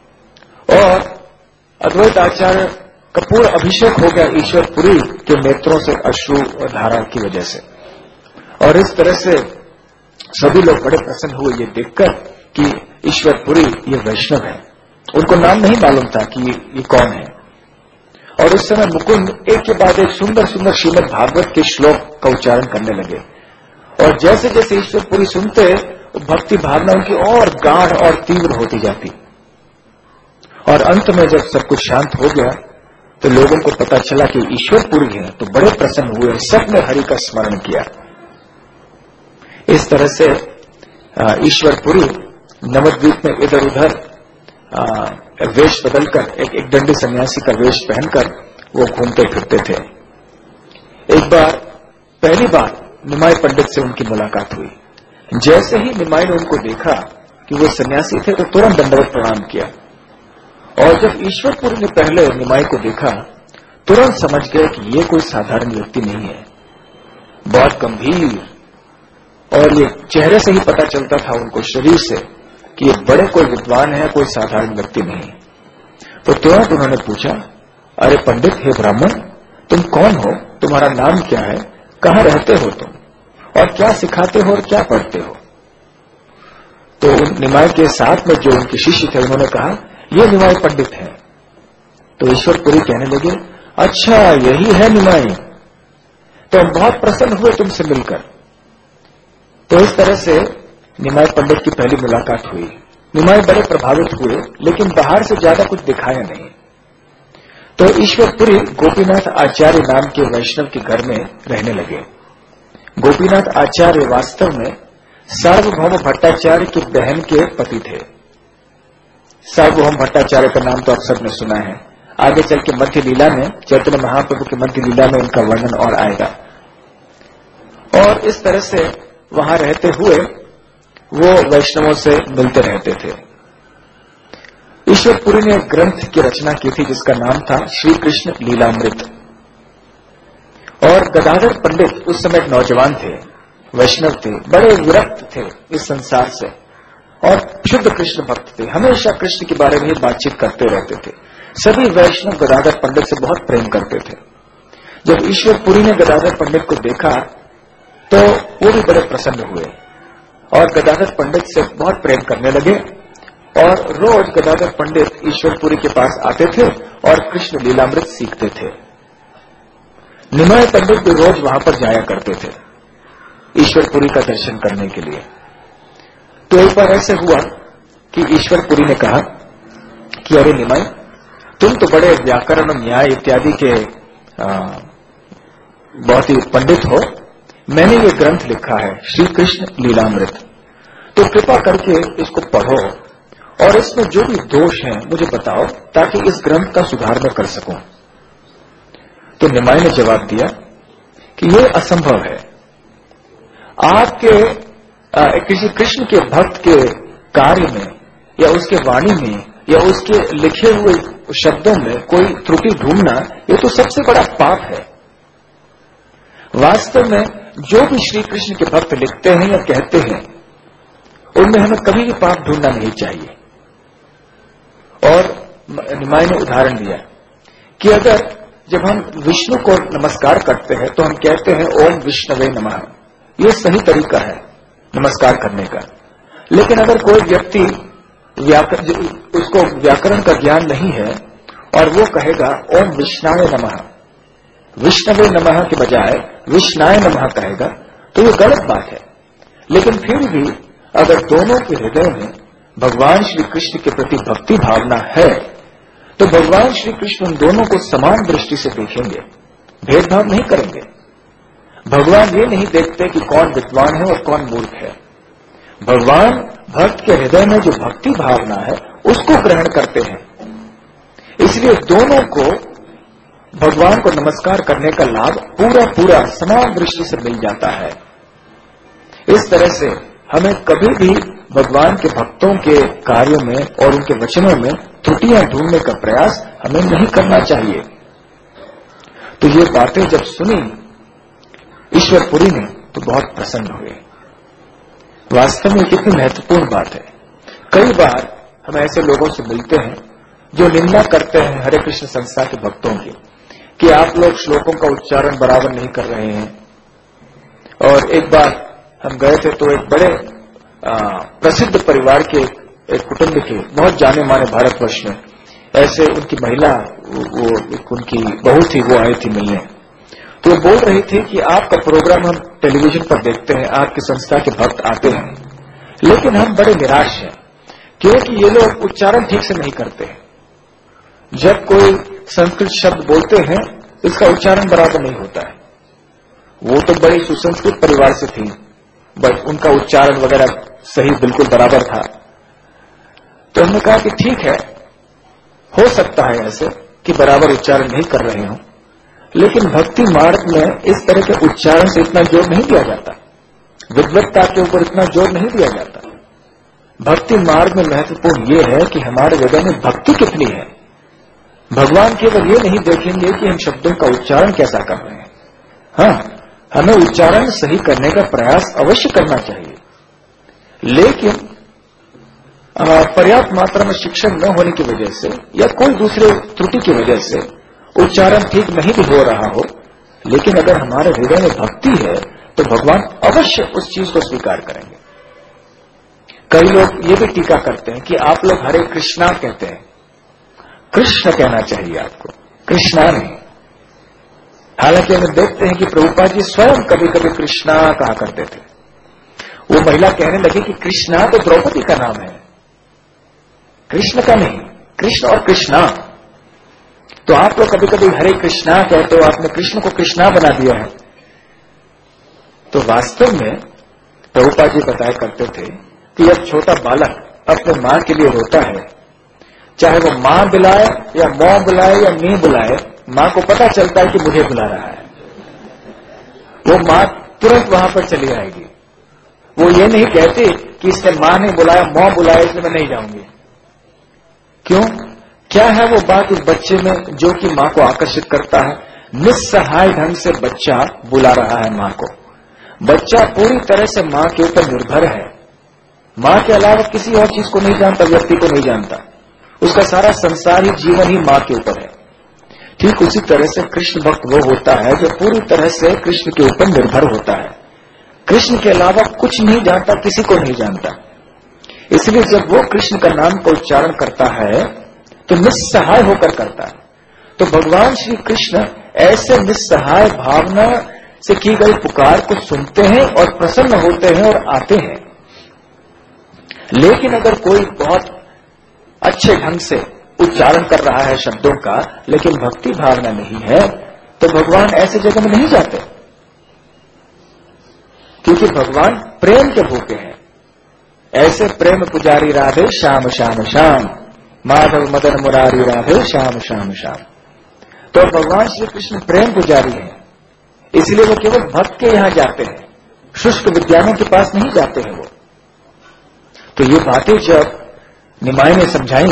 और अद्वैत आचार्य का पूर्ण अभिषेक हो गया ईश्वरपुरी के नेत्रों से अश्रु और धारा की वजह से। और इस तरह से सभी लोग बड़े प्रसन्न हुए ये देखकर कि ईश्वरपुरी ये वैष्णव है। उनको नाम नहीं मालूम था कि ये कौन है। और उस समय मुकुंद एक के बाद एक सुंदर सुंदर श्रीमद् भागवत के श्लोक का उच्चारण करने लगे और जैसे जैसे ईश्वरपुरी सुनते, भक्ति भावना उनकी और गाढ़ और तीव्र होती जाती। और अंत में जब सब कुछ शांत हो गया तो लोगों को पता चला कि ईश्वरपुरी है, तो बड़े प्रसन्न हुए, सबने हरि का स्मरण किया। इस तरह से ईश्वरपुरी नवद्वीप में इधर उधर वेश बदलकर एक दंडी सन्यासी का वेश पहनकर वो घूमते फिरते थे। एक बार पहली बार निमाई पंडित से उनकी मुलाकात हुई। जैसे ही निमाई ने उनको देखा कि वो सन्यासी थे तो तुरंत दंडवत प्रणाम किया। और जब ईश्वरपुरी ने पहले निमाई को देखा, तुरंत समझ गए कि ये कोई साधारण व्यक्ति नहीं है, बहुत गंभीर, और ये चेहरे से ही पता चलता था उनको, शरीर से, कि ये बड़े कोई विद्वान है, कोई साधारण व्यक्ति नहीं। तो तुरंत उन्होंने पूछा, अरे पंडित, हे ब्राह्मण, तुम कौन हो, तुम्हारा नाम क्या है, कहां रहते हो तुम, और क्या सिखाते हो और क्या पढ़ते हो? तो निमाई के साथ में जो उनके शिष्य थे उन्होंने कहा, ये निमाई पंडित है। तो ईश्वरपुरी कहने लगे, अच्छा यही है निमाई, तो हम बहुत प्रसन्न हुए तुमसे मिलकर। तो इस तरह से निमाई पंडित की पहली मुलाकात हुई। निमाई बड़े प्रभावित हुए, लेकिन बाहर से ज्यादा कुछ दिखाया नहीं। तो ईश्वरपुरी गोपीनाथ आचार्य नाम के वैष्णव के घर में रहने लगे। गोपीनाथ आचार्य वास्तव में सार्वभौम भट्टाचार्य की बहन के पति थे। सार्वभौम भट्टाचार्य का नाम तो आप सबने सुना है। आगे चल के मध्य लीला में, चैतन्य महाप्रभु के मध्य लीला में इनका वर्णन और आएगा। और इस तरह से वहां रहते हुए वो वैष्णवों से मिलते रहते थे। ईश्वरपुरी ने एक ग्रंथ की रचना की थी जिसका नाम था श्री कृष्ण लीलामृत। और गदाधर पंडित उस समय नौजवान थे, वैष्णव थे, बड़े विरक्त थे इस संसार से और शुद्ध कृष्ण भक्त थे, हमेशा कृष्ण के बारे में बातचीत करते रहते थे। सभी वैष्णव गदाधर पंडित से बहुत प्रेम करते थे। जब ईश्वरपुरी ने गदाधर पंडित को देखा तो वो भी बड़े प्रसन्न हुए और गदाधर पंडित से बहुत प्रेम करने लगे। और रोज गदाधर पंडित ईश्वरपुरी के पास आते थे और कृष्ण लीलामृत सीखते थे। निमाय पंडित भी रोज वहां पर जाया करते थे ईश्वरपुरी का दर्शन करने के लिए। तो एक बार ऐसे हुआ कि ईश्वरपुरी ने कहा कि अरे निमाय, तुम तो बड़े व्याकरण और न्याय इत्यादि के बहुत ही पंडित हो, मैंने ये ग्रंथ लिखा है श्री कृष्ण लीलामृत, तो कृपा करके इसको पढ़ो और इसमें जो भी दोष हैं मुझे बताओ ताकि इस ग्रंथ का सुधार मैं कर सकूं। तो निमाय ने जवाब दिया कि यह असंभव है। आपके किसी कृष्ण के भक्त के कार्य में या उसके वाणी में या उसके लिखे हुए शब्दों में कोई त्रुटि ढूंढना, ये तो सबसे बड़ा पाप है। वास्तव में जो भी श्री कृष्ण के भक्त लिखते हैं या कहते हैं उनमें हमें कभी भी पाप ढूंढना नहीं चाहिए। और निमाय ने उदाहरण दिया कि अगर जब हम विष्णु को नमस्कार करते हैं तो हम कहते हैं ओम विष्णवे नमः, यह सही तरीका है नमस्कार करने का। लेकिन अगर कोई व्यक्ति उसको व्याकरण का ज्ञान नहीं है और वो कहेगा ओम विष्णाय नमः, विष्णवे नमः के बजाय विष्णाय नमः कहेगा, तो ये गलत बात है। लेकिन फिर भी अगर दोनों के हृदय में भगवान श्री कृष्ण के प्रति भक्ति भावना है तो भगवान श्री कृष्ण उन दोनों को समान दृष्टि से देखेंगे, भेदभाव नहीं करेंगे। भगवान ये नहीं देखते कि कौन विद्वान है और कौन मूर्ख है। भगवान भक्त के हृदय में जो भक्ति भावना है उसको ग्रहण करते हैं। इसलिए दोनों को भगवान को नमस्कार करने का लाभ पूरा पूरा समान दृष्टि से मिल जाता है। इस तरह से हमें कभी भी भगवान के भक्तों के कार्यों में और उनके वचनों में त्रुटियां ढूंढने का प्रयास हमें नहीं करना चाहिए। तो ये बातें जब सुनी ईश्वरपुरी ने तो बहुत प्रसन्न हुए। वास्तव में कितनी महत्वपूर्ण बात है। कई बार हम ऐसे लोगों से मिलते हैं जो निंदा करते हैं हरे कृष्ण संस्था के भक्तों की कि आप लोग श्लोकों का उच्चारण बराबर नहीं कर रहे हैं। और एक बार हम गए थे तो एक बड़े प्रसिद्ध परिवार के एक कुटुंब के बहुत जाने माने भारतवर्ष में ऐसे उनकी महिला वो उनकी बहू थी, वो आई थी मिलने। तो वो बोल रही थी कि आपका प्रोग्राम हम टेलीविजन पर देखते हैं, आपकी संस्था के भक्त आते हैं, लेकिन हम बड़े निराश हैं क्योंकि ये लोग उच्चारण ठीक से नहीं करते हैं। जब कोई संस्कृत शब्द बोलते हैं इसका उच्चारण बराबर नहीं होता है। वो तो बड़ी सुसंस्कृत परिवार से थी, बट उनका उच्चारण वगैरह सही बिल्कुल बराबर था। तो हमने कहा कि ठीक है, हो सकता है ऐसे कि बराबर उच्चारण नहीं कर रहे हो, लेकिन भक्ति मार्ग में इस तरह के उच्चारण से इतना जोर नहीं दिया जाता, विद्वत्ता के ऊपर इतना जोर नहीं दिया जाता। भक्ति मार्ग में महत्वपूर्ण यह है कि हमारे हृदय में भक्ति कितनी है। भगवान केवल ये नहीं देखेंगे कि हम शब्दों का उच्चारण कैसा कर रहे हैं। हाँ, हमें उच्चारण सही करने का प्रयास अवश्य करना चाहिए, लेकिन पर्याप्त मात्रा में शिक्षण न होने की वजह से या कोई दूसरे त्रुटि की वजह से उच्चारण ठीक नहीं भी हो रहा हो, लेकिन अगर हमारे हृदय में भक्ति है तो भगवान अवश्य उस चीज को स्वीकार करेंगे। कई लोग ये भी टीका करते हैं कि आप लोग हरे कृष्णा कहते हैं, कृष्ण कहना चाहिए आपको, कृष्णा नहीं। हालांकि हम देखते हैं कि प्रभुपाद जी स्वयं कभी कभी कृष्णा कहा करते थे। वो महिला कहने लगी कि कृष्णा तो द्रौपदी का नाम है, कृष्ण का नहीं, कृष्ण और कृष्णा। तो आप लोग कभी कभी हरे कृष्णा कहते हो, आपने कृष्ण को कृष्णा बना दिया है। तो वास्तव में प्रभुपाद जी बताया करते थे कि जब छोटा बालक अपने मां के लिए रोता है चाहे वो मां बुलाए या मौ बुलाए या मी बुलाए, मां को पता चलता है कि मुझे बुला रहा है। वो मां तुरंत वहां पर चली आएगी। वो ये नहीं कहती कि इसने मां ने बुलाया, मौ बुलाया, इसलिए मैं नहीं जाऊंगी। क्यों? क्या है वो बात उस बच्चे में जो कि मां को आकर्षित करता है? निस्सहाय ढंग से बच्चा बुला रहा है मां को। बच्चा पूरी तरह से मां के ऊपर निर्भर है, मां के अलावा किसी और चीज को नहीं जानता, व्यक्ति को नहीं जानता। उसका सारा संसार ही, जीवन ही मां के ऊपर है। ठीक उसी तरह से कृष्ण भक्त वो होता है जो पूरी तरह से कृष्ण के ऊपर निर्भर होता है, कृष्ण के अलावा कुछ नहीं जानता, किसी को नहीं जानता। इसलिए जब वो कृष्ण का नाम का उच्चारण करता है तो निस्सहाय होकर करता है। तो भगवान श्री कृष्ण ऐसे निस्सहाय भावना से की गई पुकार को सुनते हैं और प्रसन्न होते हैं और आते हैं। लेकिन अगर कोई बहुत अच्छे ढंग से उच्चारण कर रहा है शब्दों का, लेकिन भक्ति भावना नहीं है, तो भगवान ऐसे जगह में नहीं जाते, क्योंकि भगवान प्रेम के भूखे हैं। ऐसे प्रेम पुजारी राधे श्याम श्याम श्याम, माधव मदन मुरारी राधे श्याम श्याम श्याम। तो भगवान श्री कृष्ण प्रेम पुजारी हैं, इसलिए वो केवल भक्त के यहां जाते हैं, शुष्क विद्वानों के पास नहीं जाते हैं वो। तो ये बातें जब निमाई ने समझाई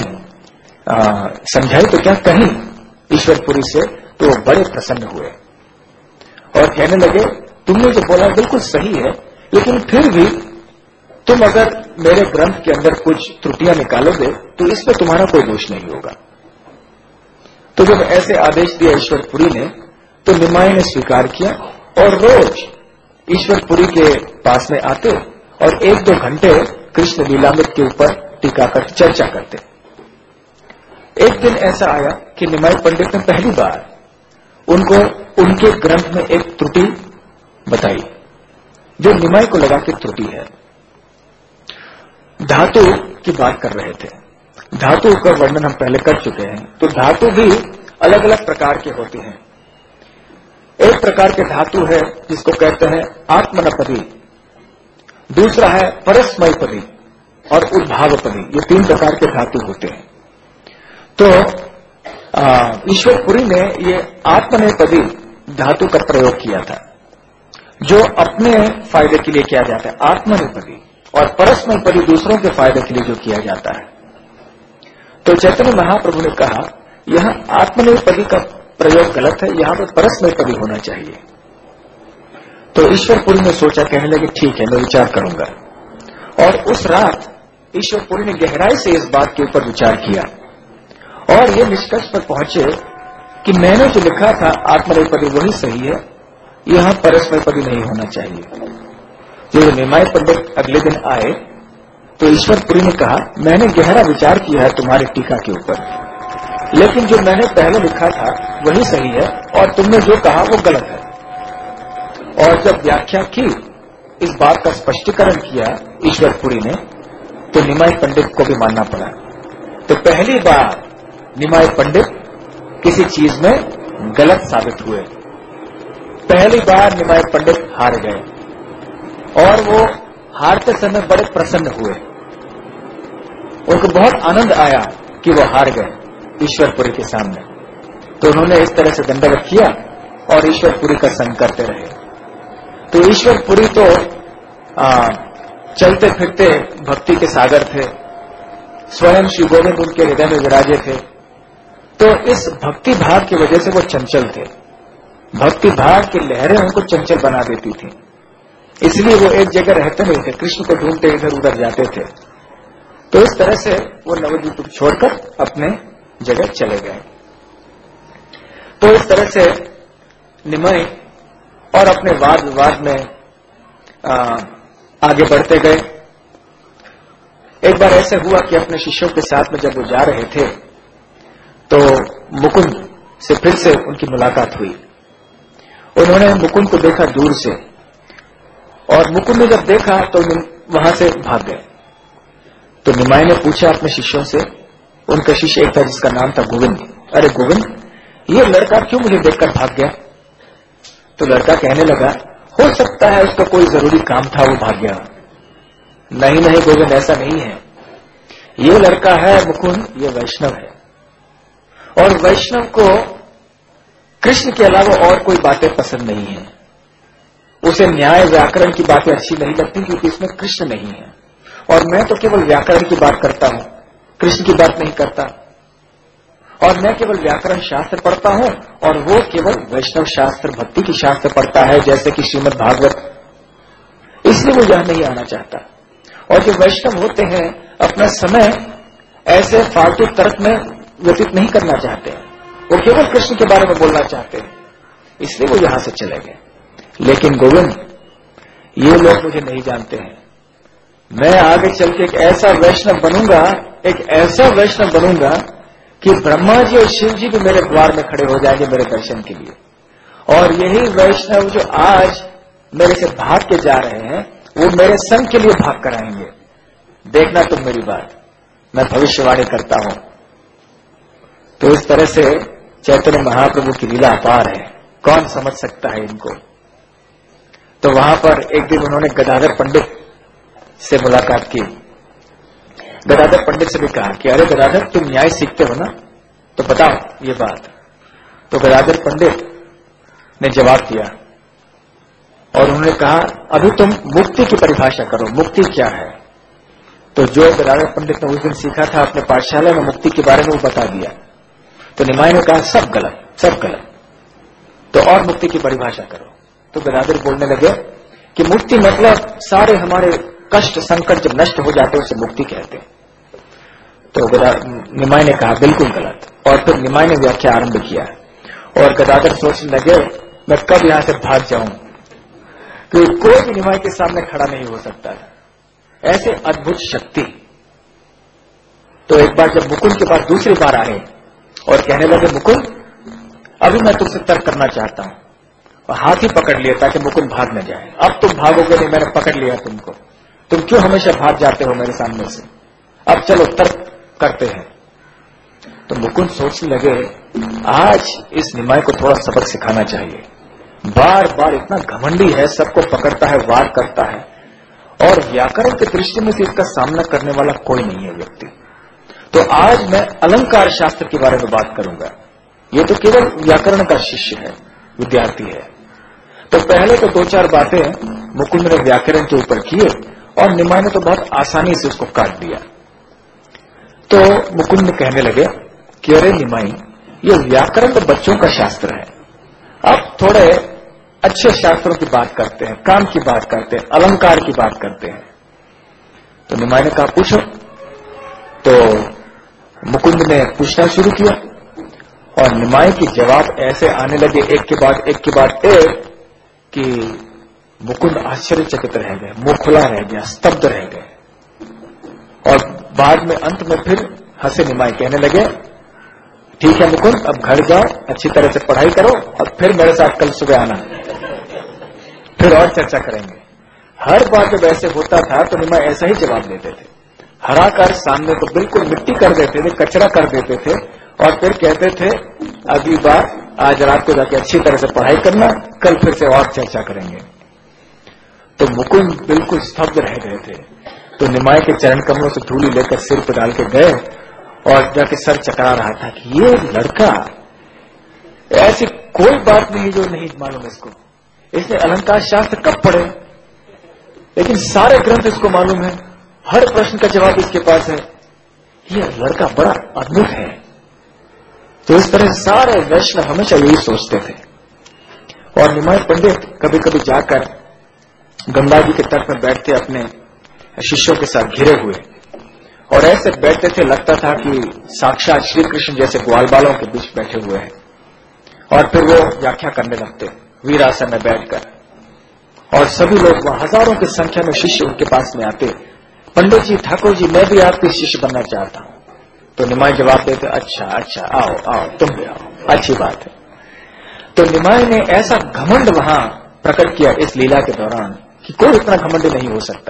तो क्या कहीं ईश्वरपुरी से, तो वो बड़े प्रसन्न हुए और कहने लगे तुमने जो बोला बिल्कुल सही है, लेकिन फिर भी तुम अगर मेरे ग्रंथ के अंदर कुछ त्रुटियां निकालोगे तो इसमें तुम्हारा कोई दोष नहीं होगा। तो जब ऐसे आदेश दिया ईश्वरपुरी ने, तो निमाई ने स्वीकार किया और रोज ईश्वरपुरी के पास में आते और 1-2 घंटे कृष्ण लीलामृत के ऊपर टीका कर चर्चा करते। एक दिन ऐसा आया कि निमाई पंडित ने पहली बार उनको उनके ग्रंथ में एक त्रुटि बताई, जो निमाई को लगा कि त्रुटि है। धातु की बात कर रहे थे। धातु का वर्णन हम पहले कर चुके हैं। तो धातु भी अलग अलग प्रकार के होते हैं। एक प्रकार के धातु है जिसको कहते हैं आत्मनपदी, दूसरा है परस्मयपदी और उद्भावपदी। ये 3 प्रकार के धातु होते हैं। तो ईश्वरपुरी ने ये आत्मनेपदी धातु का प्रयोग किया था, जो अपने फायदे के लिए किया जाता है, आत्मनेपदी, और परस्मयपदी दूसरों के फायदे के लिए जो किया जाता है। तो चैतन्य महाप्रभु ने कहा यहां आत्मनेपदी का प्रयोग गलत है, यहां पर परस्मयपदी होना चाहिए। तो ईश्वरपुरी ने सोचा, कहने लगे ठीक है मैं विचार करूंगा। और उस रात ईश्वरपुरी ने गहराई से इस बात के ऊपर विचार किया और ये निष्कर्ष पर पहुंचे कि मैंने जो लिखा था आत्मनेपदी वही सही है, यहां परस्मयपदी नहीं होना चाहिए। जो निमाई पंडित अगले दिन आए तो ईश्वरपुरी ने कहा मैंने गहरा विचार किया है तुम्हारी टीका के ऊपर, लेकिन जो मैंने पहले लिखा था वही सही है और तुमने जो कहा वो गलत है। और जब व्याख्या की, इस बात का स्पष्टीकरण किया ईश्वरपुरी ने, तो निमाई पंडित को भी मानना पड़ा। तो पहली बार निमाई पंडित किसी चीज में गलत साबित हुए। पहली बार निमाई पंडित हार गए और वो हारते समय बड़े प्रसन्न हुए। उनको बहुत आनंद आया कि वो हार गए ईश्वरपुरी के सामने। तो उन्होंने इस तरह से दंडवत किया और ईश्वरपुरी का संग करते रहे। तो ईश्वरपुरी तो चलते फिरते भक्ति के सागर थे, स्वयं श्री गोविंद उनके हृदय में विराजे थे। तो इस भक्ति भाव की वजह से वो चंचल थे। भक्ति भाव की लहरें उनको चंचल बना देती थी, इसलिए वो एक जगह रहते नहीं थे, कृष्ण को ढूंढते इधर उधर जाते थे। तो इस तरह से वो नवद्वीप छोड़कर अपने जगह चले गए। तो इस तरह से निमाई और अपने वाद विवाद में आगे बढ़ते गए। एक बार ऐसे हुआ कि अपने शिष्यों के साथ में जब वो जा रहे थे तो मुकुंद से फिर से उनकी मुलाकात हुई। उन्होंने मुकुंद को देखा दूर से और मुकुंद ने जब देखा तो वहां से भाग गए। तो निमाई ने पूछा अपने शिष्यों से, उनका शिष्य एक था जिसका नाम था गोविंद, अरे गोविंद ये लड़का क्यों मुझे देखकर भाग गया? तो लड़का कहने लगा हो सकता है उसका कोई जरूरी काम था वो भाग गया। नहीं नहीं गोविंद ऐसा नहीं है, ये लड़का है मुकुंद, ये वैष्णव है, और वैष्णव को कृष्ण के अलावा और कोई बातें पसंद नहीं है। उसे न्याय व्याकरण की बातें अच्छी नहीं लगती क्योंकि इसमें कृष्ण नहीं है, और मैं तो केवल व्याकरण की बात करता हूं, कृष्ण की बात नहीं करता, और मैं केवल व्याकरण शास्त्र पढ़ता हूं और वो केवल वैष्णव शास्त्र, भक्ति की शास्त्र पढ़ता है, जैसे कि श्रीमद् भागवत। इसलिए वो यहां नहीं आना चाहता। और जो वैष्णव होते हैं अपना समय ऐसे फालतू तर्क में व्यतीत नहीं करना चाहते, वो केवल कृष्ण के बारे में बोलना चाहते हैं, इसलिए वो यहां से चले गए। लेकिन गोविंद, ये लोग मुझे नहीं जानते हैं। मैं आगे चल के एक ऐसा वैष्णव बनूंगा, एक ऐसा वैष्णव बनूंगा कि ब्रह्मा जी और शिव जी भी मेरे द्वार में खड़े हो जाएंगे मेरे दर्शन के लिए। और यही वैष्णव जो आज मेरे से भाग के जा रहे हैं, वो मेरे संग के लिए भाग कर आएंगे। देखना तुम मेरी बात, मैं भविष्यवाणी करता हूं। तो इस तरह से चैतन्य महाप्रभु की लीला अपार है, कौन समझ सकता है इनको। तो वहां पर एक दिन उन्होंने गदाधर पंडित से मुलाकात की। गदाधर पंडित से भी कहा कि अरे गदाधर, तुम न्याय सीखते हो ना, तो बताओ ये बात। तो गदाधर पंडित ने जवाब दिया और उन्होंने कहा, अभी तुम मुक्ति की परिभाषा करो, मुक्ति क्या है। तो जो गदाधर पंडित ने उस दिन सीखा था अपने पाठशाला में मुक्ति के बारे में, वो बता दिया। तो निमाई ने कहा, सब गलत, सब गलत, तो और मुक्ति की परिभाषा करो। तो गदाधर बोलने लगे कि मुक्ति मतलब सारे हमारे कष्ट संकट जब नष्ट हो जाते हैं उसे मुक्ति कहते हैं। तो निमाई ने कहा, बिल्कुल गलत। और फिर निमाई ने व्याख्या आरंभ किया और गदाधर सोचने लगे, मैं कब यहां से भाग जाऊं, क्योंकि कोई भी निमाई के सामने खड़ा नहीं हो सकता है, ऐसे अद्भुत शक्ति। तो एक बार जब मुकुंद के पास दूसरी बार आए और कहने लगे, मुकुंद अभी मैं तुमसे तर्क करना चाहता हूं, और हाथ ही पकड़ लिया ताकि मुकुंद भाग न जाए। अब तुम भागोगे नहीं, मैंने पकड़ लिया तुमको, तुम क्यों हमेशा भाग जाते हो मेरे सामने से, अब चलो तर्क करते हैं। तो मुकुंद सोचने लगे, आज इस निमाई को थोड़ा सबक सिखाना चाहिए। बार बार इतना घमंडी है, सबको पकड़ता है, वार करता है, और व्याकरण की दृष्टि में से इसका सामना करने वाला कोई नहीं है व्यक्ति। तो आज मैं अलंकार शास्त्र के बारे में बात करूंगा। ये तो केवल व्याकरण का शिष्य है, विद्यार्थी है। तो पहले तो 2-4 बातें मुकुंद ने व्याकरण के ऊपर किए और निमाई ने तो बहुत आसानी से उसको काट दिया। तो मुकुंद ने कहने लगे कि अरे निमाई, ये व्याकरण तो बच्चों का शास्त्र है, अब थोड़े अच्छे शास्त्रों की बात करते हैं, काम की बात करते हैं, अलंकार की बात करते हैं। तो निमाई ने कहा, पूछो। तो मुकुंद ने पूछना शुरू किया और निमाई के जवाब ऐसे आने लगे एक के बाद एक कि मुकुंद आश्चर्यचकित रह गए, मुंह खुला रह गया, स्तब्ध रह गए। और बाद में अंत में फिर हंसे निमाई, कहने लगे, ठीक है मुकुंद, अब घर जाओ, अच्छी तरह से पढ़ाई करो और फिर मेरे साथ कल सुबह आना, फिर और चर्चा करेंगे। हर बार जब ऐसे होता था तो निमाई ऐसा ही जवाब देते थे, हरा कर सामने तो बिल्कुल मिट्टी कर देते थे, कचरा कर देते थे, और फिर कहते थे, अगली बार आज रात को जाके अच्छी तरह से पढ़ाई करना, कल फिर से और चर्चा करेंगे। तो मुकुंद बिल्कुल स्तब्ध रह गए थे। तो निमाई के चरण कमलों से धूली लेकर सिर पर डाल के गए और जाके सर चकरा रहा था कि ये लड़का, ऐसी कोई बात नहीं जो नहीं मालूम इसको, इसने अलंकार शास्त्र कब पढ़े, लेकिन सारे ग्रंथ इसको मालूम है, हर प्रश्न का जवाब इसके पास है, ये लड़का बड़ा अद्भुत है। तो इस तरह सारे वैष्णव हमेशा यही सोचते थे। और निमाई पंडित कभी कभी जाकर गंगा जी के तट में बैठते अपने शिष्यों के साथ घिरे हुए, और ऐसे बैठते थे लगता था कि साक्षात श्री कृष्ण जैसे ग्वाल बालों के बीच बैठे हुए हैं। और फिर वो व्याख्या करने लगते वीरासन में बैठकर, और सभी लोग वहां हजारों की संख्या में शिष्य उनके पास में आते, पंडित जी, ठाकुर जी, मैं भी आपके शिष्य बनना चाहता हूं। तो निमाई जवाब देते, अच्छा अच्छा, आओ आओ, तुम भी आओ, अच्छी बात है। तो निमाई ने ऐसा घमंड वहां प्रकट किया इस लीला के दौरान कि कोई इतना घमंड नहीं हो सकता।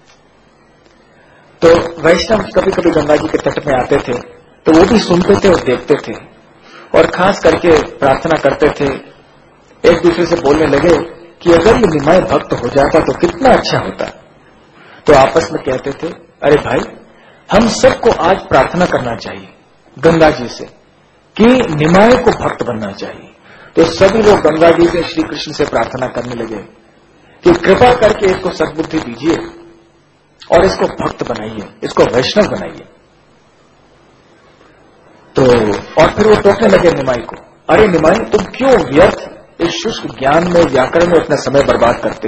तो वैष्णव कभी कभी गंगा जी के तट में आते थे तो वो भी सुनते थे और देखते थे, और खास करके प्रार्थना करते थे। एक दूसरे से बोलने लगे कि अगर ये निमाई भक्त हो जाता तो कितना अच्छा होता। तो आपस में कहते थे, अरे भाई, हम सबको आज प्रार्थना करना चाहिए गंगा जी से कि निमाय को भक्त बनना चाहिए। तो सभी लोग गंगा जी से, श्री कृष्ण से प्रार्थना करने लगे कि कृपा करके इसको सद्बुद्धि दीजिए और इसको भक्त बनाइए, इसको वैष्णव बनाइए। तो और फिर वो टोकने लगे निमाई को, अरे निमाई तुम क्यों व्यर्थ इस शुष्क ज्ञान में, व्याकरण में अपना समय बर्बाद करते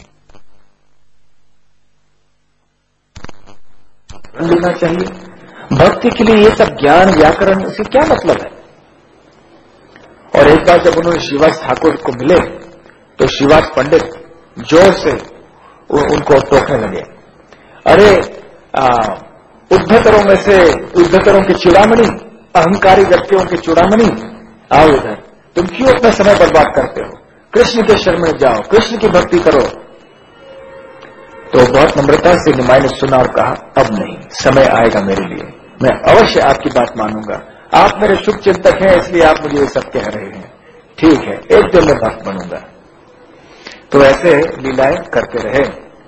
हो? लेना चाहिए भक्ति के लिए ये सब ज्ञान व्याकरण, इससे क्या मतलब है? और एक बार जब उन्होंने श्रीवास ठाकुर को मिले तो श्रीवास पंडित जोर से उनको टोकने लगे, अरे उद्धतरों में से, उद्धतरों के चूड़ामणि, अहंकारी व्यक्तियों के चूड़ामणि, आओ इधर, तुम क्यों अपना समय बर्बाद करते हो? कृष्ण के शरण में जाओ, कृष्ण की भक्ति करो। तो बहुत नम्रता से निमाई ने सुना और कहा, अब नहीं, समय आएगा मेरे लिए, मैं अवश्य आपकी बात मानूंगा, आप मेरे शुभ चिंतक हैं इसलिए आप मुझे ये सब कह रहे हैं, ठीक है, एक दिन मैं भक्त बनूंगा। तो ऐसे लीलाएं करते रहे।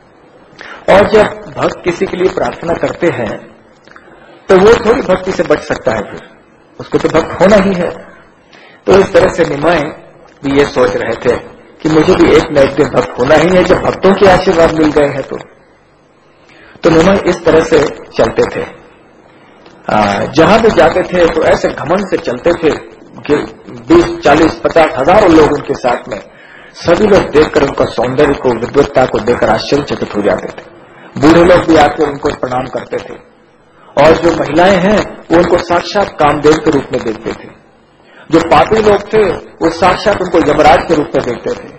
और जब भक्त किसी के लिए प्रार्थना करते हैं तो वो थोड़ी भक्ति से बच सकता है, फिर उसको तो भक्त होना ही है। तो इस तरह से निमाय भी ये सोच रहे थे कि मुझे भी एक न एक दिन भक्त होना ही है, जब भक्तों के आशीर्वाद मिल गए हैं तो निमाय इस तरह से चलते थे। जहां भी जाते थे तो ऐसे घमंड से चलते थे कि 20, 40, 50 हजारों लोग उनके साथ में, सभी लोग देखकर उनका सौंदर्य को, विद्वत्ता को देखकर आश्चर्यचकित हो जाते थे। बूढ़े लोग भी आकर उनको प्रणाम करते थे और जो महिलाएं हैं वो उनको साक्षात कामदेव के रूप में देखते थे। जो पापी लोग थे वो साक्षात उनको यमराज के रूप में देखते थे।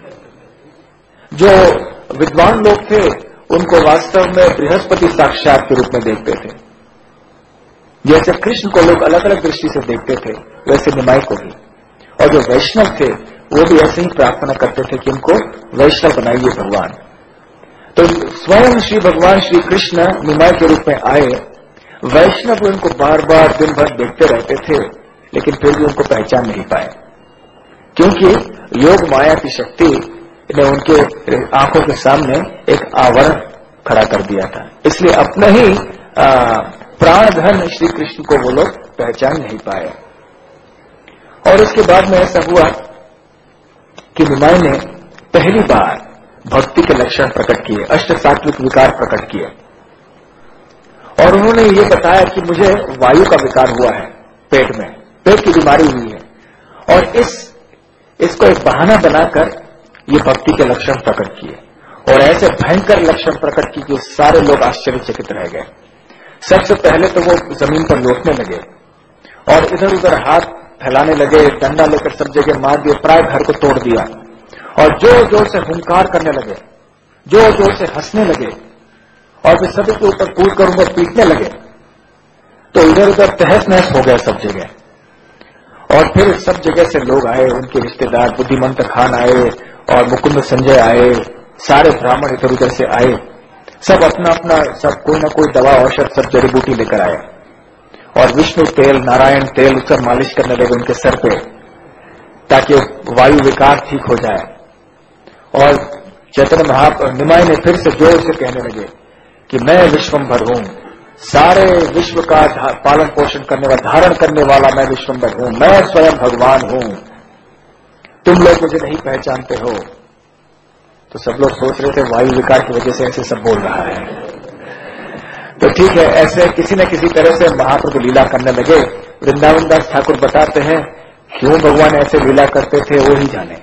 जो विद्वान लोग थे उनको वास्तव में बृहस्पति साक्षात के रूप में देखते थे। जैसे कृष्ण को लोग अलग अलग दृष्टि से देखते थे वैसे निमाई को भी। और जो वैष्णव थे वो भी ऐसे ही प्रार्थना करते थे कि इनको वैष्णव बनाइए भगवान। तो स्वयं श्री भगवान श्री कृष्ण निमाई के रूप में आए। वैष्णव उनको बार बार दिन भर देखते रहते थे लेकिन फिर भी उनको पहचान नहीं पाए, क्योंकि योग माया की शक्ति ने उनके आंखों के सामने एक आवरण खड़ा कर दिया था। इसलिए अपने ही प्राण धन श्री कृष्ण को वो लोग पहचान नहीं पाए। और उसके बाद में ऐसा हुआ कि निमाई ने पहली बार भक्ति के लक्षण प्रकट किए, अष्ट सात्विक विकार प्रकट किए। और उन्होंने ये बताया कि मुझे वायु का विकार हुआ है, पेट में, पेट की बीमारी हुई है। और इसको एक बहाना बनाकर ये भक्ति के लक्षण प्रकट किए और ऐसे भयंकर लक्षण प्रकट किए कि सारे लोग आश्चर्यचकित रह गए। सबसे पहले तो वो जमीन पर लौटने लगे और इधर उधर हाथ फैलाने लगे, डंडा लेकर सब जगह मार दिए, प्राय घर को तोड़ दिया और जोर जोर से हुंकार करने लगे, जोर जोर से हंसने लगे और फिर सभी के ऊपर कूद कर उनको पीटने लगे। तो इधर उधर तहस नहस हो गया सब जगह। और फिर सब जगह से लोग आए, उनके रिश्तेदार, बुद्धिमंत खान आए और मुकुंद संजय आए, सारे ब्राह्मण इधर उधर से आए, सब अपना अपना, सब कोई ना कोई दवा औषध, सब जड़ी बूटी लेकर आए और विष्णु तेल, नारायण तेल उसका मालिश करने लगे उनके सर पे ताकि वायु विकार ठीक हो जाए। और चैतन्य निमाई ने फिर से जोर से कहने लगे कि मैं विश्वम्भर हूं, सारे विश्व का पालन पोषण करने वाला, धारण करने वाला मैं विश्वम्भर हूं, मैं स्वयं भगवान हूं, तुम लोग मुझे नहीं पहचानते हो। तो सब लोग सोच रहे थे वायु विकार की वजह से ऐसे सब बोल रहा है। तो ठीक है, ऐसे किसी न किसी तरह से महाप्रभु लीला करने लगे। वृंदावन दास ठाकुर बताते हैं क्यों भगवान ऐसे लीला करते थे वो ही जाने।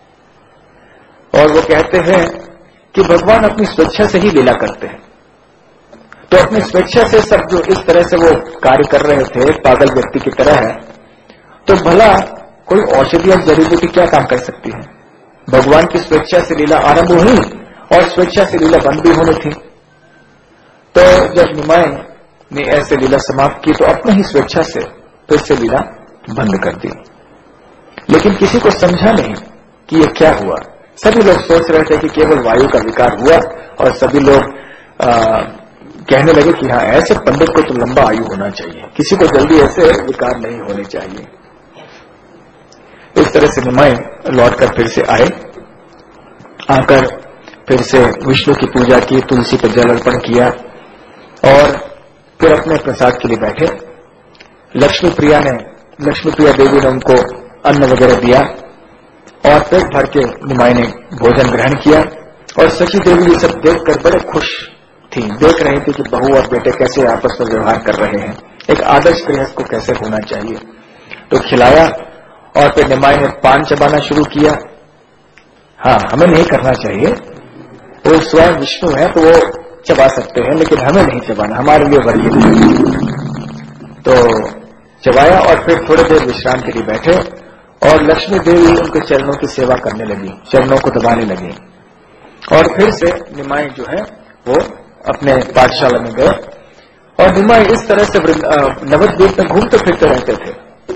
और वो कहते हैं कि भगवान अपनी स्वेच्छा से ही लीला करते हैं। तो अपनी स्वेच्छा से सब जो इस तरह से वो कार्य कर रहे थे पागल व्यक्ति की तरह है, तो भला कोई औषधि और जड़ी बूटी क्या काम कर सकती है? भगवान की स्वेच्छा से लीला आरंभ हुई और स्वेच्छा से लीला बंद भी होनी थी। तो जब निमाई ने ऐसे लीला समाप्त की तो अपने ही स्वेच्छा से फिर से लीला बंद कर दी। लेकिन किसी को समझा नहीं कि ये क्या हुआ। सभी लोग सोच रहे थे कि केवल वायु का विकार हुआ और सभी लोग कहने लगे कि हाँ, ऐसे पंडित को तो लंबा आयु होना चाहिए, किसी को जल्दी ऐसे विकार नहीं होने चाहिए। इस तरह से निमाई लौटकर फिर से आए, आकर फिर से विष्णु की पूजा की, तुलसी पर जल अर्पण किया और फिर अपने प्रसाद के लिए बैठे। लक्ष्मी प्रिया देवी ने उनको अन्न वगैरह दिया और पेट भर के निमाई ने भोजन ग्रहण किया। और सची देवी ये सब देखकर बड़े खुश थी, देख रही थी कि बहू और बेटे कैसे आपस में व्यवहार कर रहे हैं, एक आदर्श गृहस्थ को कैसे होना चाहिए। तो खिलाया और फिर निमाई ने पान चबाना शुरू किया। हाँ, हमें नहीं करना चाहिए, वो स्वयं विष्णु है तो वो चबा सकते हैं, लेकिन हमें नहीं चबाना, हमारे लिए वर्जित है। तो चबाया और फिर थोड़ी देर विश्राम के लिए बैठे और लक्ष्मी देवी उनके चरणों की सेवा करने लगी, चरणों को दबाने लगी। और फिर से निमाई जो है वो अपने पाठशाला में गए और निमाई इस तरह से नवद्वीप में घूमते फिरते रहते थे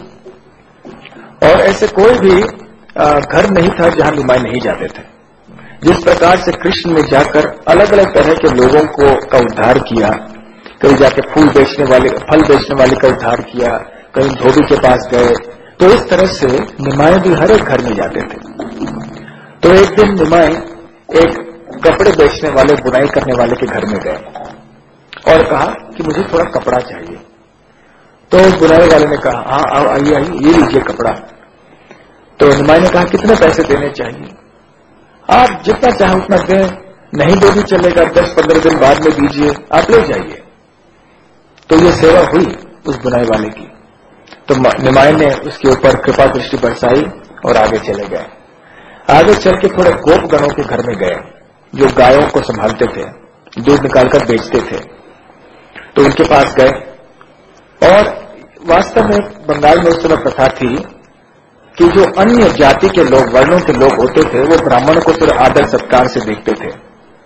और ऐसे कोई भी घर नहीं था जहां निमाई नहीं जाते थे। जिस प्रकार से कृष्ण ने जाकर अलग अलग तरह के लोगों का उद्धार किया, कहीं जाके फल बेचने वाले का उद्धार किया, कहीं धोबी के पास गए, तो इस तरह से निमाई भी हर एक घर में जाते थे। तो एक दिन निमाई एक कपड़े बेचने वाले, बुनाई करने वाले के घर में गए और कहा कि मुझे थोड़ा कपड़ा चाहिए। तो बुनाई वाले ने कहा, हाँ आइए ये लीजिए कपड़ा। तो निमाई ने कहा, कितने पैसे देने चाहिए? आप जितना चाहे उतना दें, नहीं दे भी चलेगा, 10-15 दिन बाद में दीजिए, आप ले जाइए। तो ये सेवा हुई उस बुनाई वाले की। तो निमाई ने उसके ऊपर कृपा दृष्टि बरसाई और आगे चले गए। आगे चल के थोड़े गोप गणों के घर में गए जो गायों को संभालते थे, दूध निकालकर बेचते थे। तो उनके पास गए और वास्तव में बंगाल में उस समय प्रथा थी कि जो अन्य जाति के लोग, वर्णों के लोग होते थे, वो ब्राह्मणों को सिर्फ आदर सत्कार से देखते थे।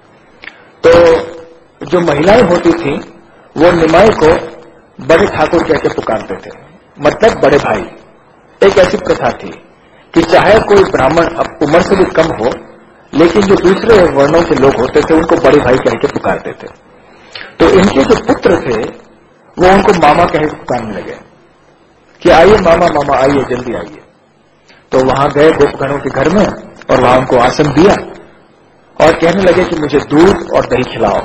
तो जो महिलाएं होती थी वो निमाई को बड़े ठाकुर कह के पुकारते थे, मतलब बड़े भाई। एक ऐसी प्रथा थी कि चाहे कोई ब्राह्मण उम्र से भी कम हो, लेकिन जो दूसरे वर्णों के लोग होते थे उनको बड़े भाई कह के पुकारते थे। तो इनके जो पुत्र थे वो उनको मामा कह के पुकारने लगे कि आइए मामा आइए, जल्दी आइए। तो वहां गए गोपगणों के घर में और वहां उनको आसन दिया और कहने लगे कि मुझे दूध और दही खिलाओ।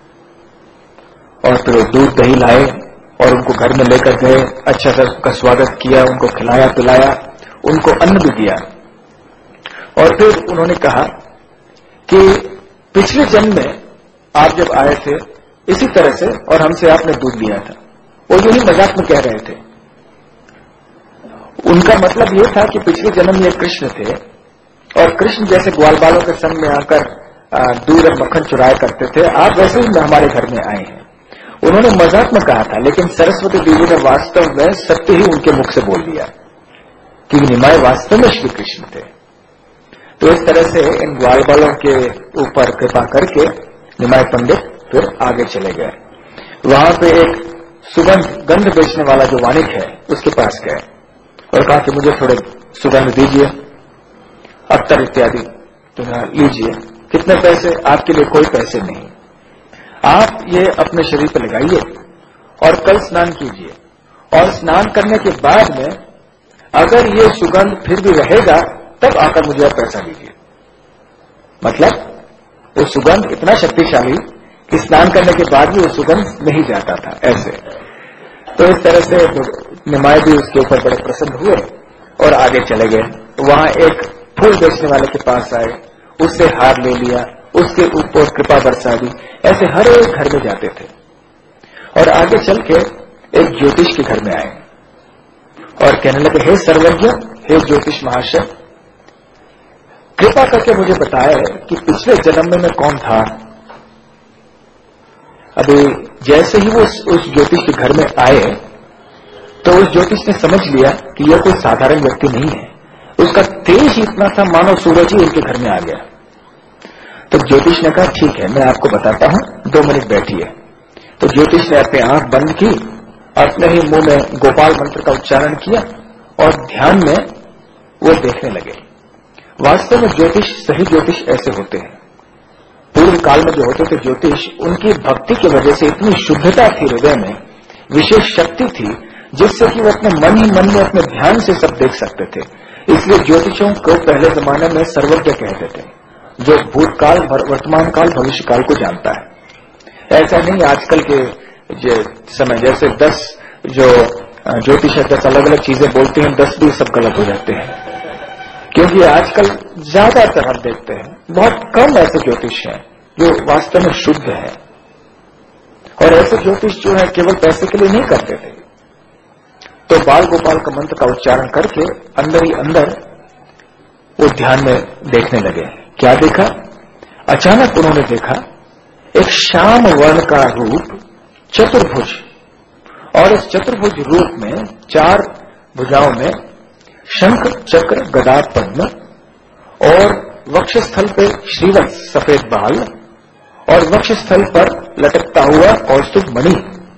और फिर वो दूध दही लाए और उनको घर में लेकर गए, अच्छा सा उनका स्वागत किया, उनको खिलाया पिलाया, उनको अन्न भी दिया। और फिर उन्होंने कहा कि पिछले जन्म में आप जब आए थे इसी तरह से और हमसे आपने दूध लिया था। वो यही मजाक में कह रहे थे। उनका मतलब ये था कि पिछले जन्म में कृष्ण थे और कृष्ण जैसे ग्वाल बालों के संग में आकर दूध और मक्खन चुराया करते थे, आप वैसे ही हमारे घर में आए हैं। उन्होंने मजाक में कहा था, लेकिन सरस्वती देवी ने वास्तव में सत्य ही उनके मुख से बोल दिया कि निमाई वास्तव में श्री कृष्ण थे। तो इस तरह से इन ग्वाल बालों के ऊपर कृपा करके निमाई पंडित फिर आगे चले गए। वहां पे एक गंध बेचने वाला जो वाणिक है उसके पास गए और कहा कि मुझे थोड़े सुगंध दीजिए, अत्तर इत्यादि, तो लीजिए। कितने पैसे? आपके लिए कोई पैसे नहीं, आप ये अपने शरीर पर लगाइए और कल स्नान कीजिए और स्नान करने के बाद में अगर ये सुगंध फिर भी रहेगा तब आकर मुझे आप पैसा दीजिए। मतलब वो सुगंध इतना शक्तिशाली कि स्नान करने के बाद भी वो सुगंध नहीं जाता था, ऐसे। तो इस तरह से निमाई भी उसके ऊपर बड़े प्रसन्न हुए और आगे चले गए। तो वहां एक फूल बेचने वाले के पास आए, उससे हार ले लिया, उसके ऊपर कृपा बरसा दी। ऐसे हर एक घर में जाते थे और आगे चल के एक ज्योतिष के घर में आए और कहने लगे, हे सर्वज्ञ, हे ज्योतिष महाशय, कृपा करके मुझे बताए कि पिछले जन्म में मैं कौन था। अभी जैसे ही वो उस ज्योतिष के घर में आए तो उस ज्योतिष ने समझ लिया कि यह कोई साधारण व्यक्ति नहीं है। उसका तेज ही इतना था मानो सूरज ही उनके घर में आ गया। तो ज्योतिष ने कहा, ठीक है, मैं आपको बताता हूं, 2 मिनट बैठिए। तो ज्योतिष ने अपनी आंख बंद की, अपने ही मुंह में गोपाल मंत्र का उच्चारण किया और ध्यान में वो देखने लगे। वास्तव में ज्योतिष, सही ज्योतिष ऐसे होते हैं। पूर्व काल में जो होते थे ज्योतिष, उनकी भक्ति की वजह से इतनी शुद्धता थी हृदय में, विशेष शक्ति थी, जिससे कि वो अपने मन ही मन में अपने ध्यान से सब देख सकते थे। इसलिए ज्योतिषों को पहले जमाने में सर्वज्ञ कहते थे, जो भूतकाल, वर्तमान काल, भविष्य काल को जानता है। ऐसा नहीं आजकल के समय जैसे 10 जो ज्योतिष 10 अलग अलग चीजें बोलते हैं, 10 भी सब गलत हो जाते हैं। क्योंकि आजकल ज्यादातर हम देखते हैं बहुत कम ऐसे ज्योतिष हैं जो वास्तव में शुद्ध है, और ऐसे ज्योतिष जो है केवल पैसे के लिए नहीं करते थे। तो बाल गोपाल का मंत्र का उच्चारण करके अंदर ही अंदर वो ध्यान में देखने लगे। क्या देखा? अचानक उन्होंने देखा एक श्याम वर्ण का रूप चतुर्भुज, और इस चतुर्भुज रूप में 4 भुजाओं में शंख चक्र गदा पद्म, और वक्षस्थल पे श्रीवत्स सफेद बाल, और वक्षस्थल पर लटकता हुआ कौस्तुभ मणि।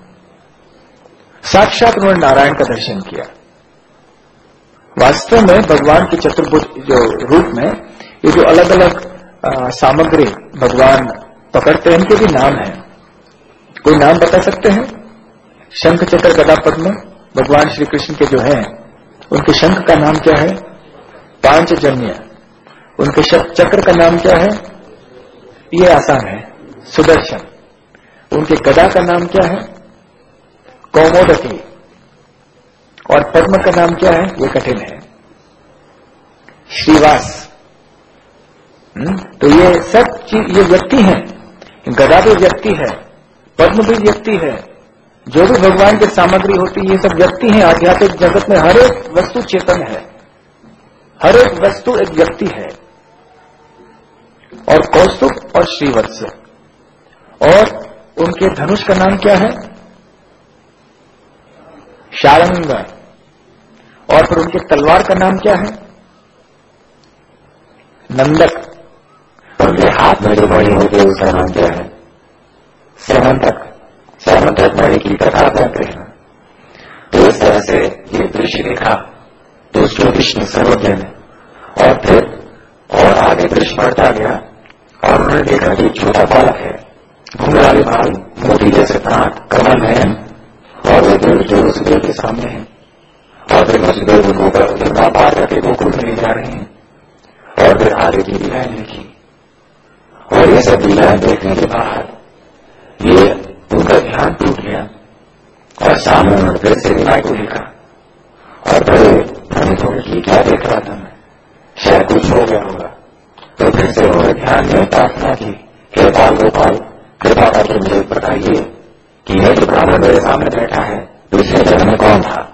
साक्षात उन्होंने नारायण का दर्शन किया। वास्तव में भगवान के चतुर्भुज जो रूप में ये जो अलग अलग सामग्री भगवान पकड़ते हैं, इनके भी नाम हैं। कोई नाम बता सकते हैं? शंख चक्र गदा पद्म भगवान श्री कृष्ण के जो हैं, उनके शंख का नाम क्या है? पांचजन्य। उनके चक्र का नाम क्या है? ये आसान है, सुदर्शन। उनके गदा का नाम क्या है? कौमोदकी। और पद्म का नाम क्या है? ये कठिन है, श्रीवास। तो ये सब चीज, ये व्यक्ति हैं। गदा भी व्यक्ति है, पद्म भी व्यक्ति है, जो भी भगवान की सामग्री होती है ये सब व्यक्ति हैं। आध्यात्मिक जगत में हर एक वस्तु चेतन है, हर एक वस्तु एक व्यक्ति है। और कौस्तुभ और श्रीवत्स, और उनके धनुष का नाम क्या है? शारंग। और फिर उनके तलवार का नाम क्या है? नंदक। उनके हाथ में जो बड़ी होती है उसका नाम क्या है? समंतक। समंतक मणि की कथा करते हैं। तो इस तरह से ये दृश्य देखा तो उस ज्योतिष ने सर्वज्ञ ने, और फिर और आगे दृश्य बढ़ता गया, और उन्होंने देखा कि छोटा बालक है, घुंघराले बाल, मोती जैसे दांत, कमल नयन, और वे देव जो वसुदेव के सामने हैं। और फिर वसुदेव उनको गंगा पार करके गोकुल में ले जा रहे हैं, और फिर आगे की लीलाएं देखी। और ये सब लीलाएं देखने के बाद ये उनका ध्यान टूट गया, और सामने उन्होंने फिर से लीलाएं को देखा, और बड़े भ्रमित हो गए, क्या देख रहा था मैं, शायद कुछ हो गया होगा। तो फिर से उन्होंने ध्यान में प्रार्थना की, हे बाल गोपाल, कृपा करके मुझे बताइए कि यह जो ब्राह्मण मेरे सामने बैठा है दूसरे जन्म में कौन था?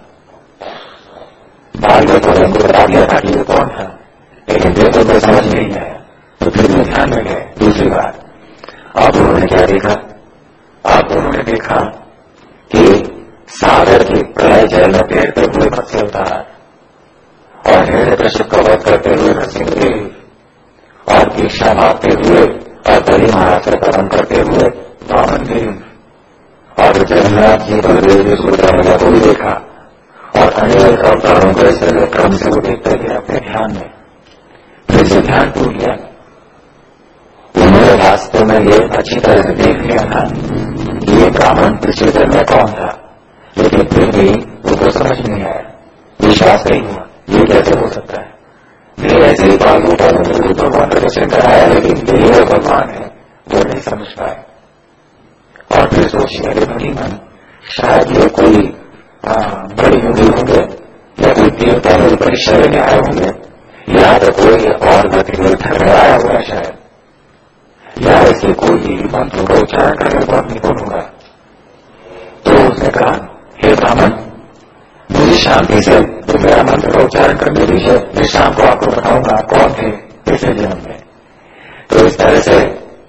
बाल गोपाल उनको बता दिया था कि ये कौन था, लेकिन फिर तो मुझे समझ नहीं आया। तो फिर वो ध्यान में गए दूसरी बार। अब उन्होंने क्या देखा? अब उन्होंने देखा कि सागर के प्रलय जल में तैरते हुए मत्स्य अवतार, और हिरण्यकश्यप का वध करते हुए नरसिंहदेव, और दीक्षा मारते हुए और बलि महाराज का कर्म करते हुए वामन देव, और जगन्नाथ जी बलदेव जी सुभद्रा मैया को भी देखा, और अनेक अवतारों को इस क्रम से वो देखते गए अपने ध्यान में। फिर से ध्यान टूट गया। उन्होंने वास्तव में ये अच्छी तरह से देख लिया था कि ये ब्राह्मण पिछले जन्म में कौन था, लेकिन फिर भी उनको समझ नहीं आया, विश्वास नहीं हुआ, ये कैसे हो सकता है। नहीं, ऐसे ही बाल गोपाल ने भगवान का दर्शन कराया, लेकिन ये भगवान है वो नहीं समझ पाए। और फिर सोचिए, अरे भगवान, शायद ये कोई बड़ी मुनि होंगे, या कोई देवता मेरी परीक्षा लेने आए होंगे, या तो कोई और गतिविधि में आया होगा शायद, या ऐसे कोई मंत्रों का उच्चारण करने बहुत निपुण होगा। तो उसने कहा, हे ब्राह्मण, मुझे शांति से तो मेरा मंत्र का उच्चारण करने दीजिए, मैं शाम को आपको बताऊंगा आप कौन थे पिछले जन्म में। तो इस तरह से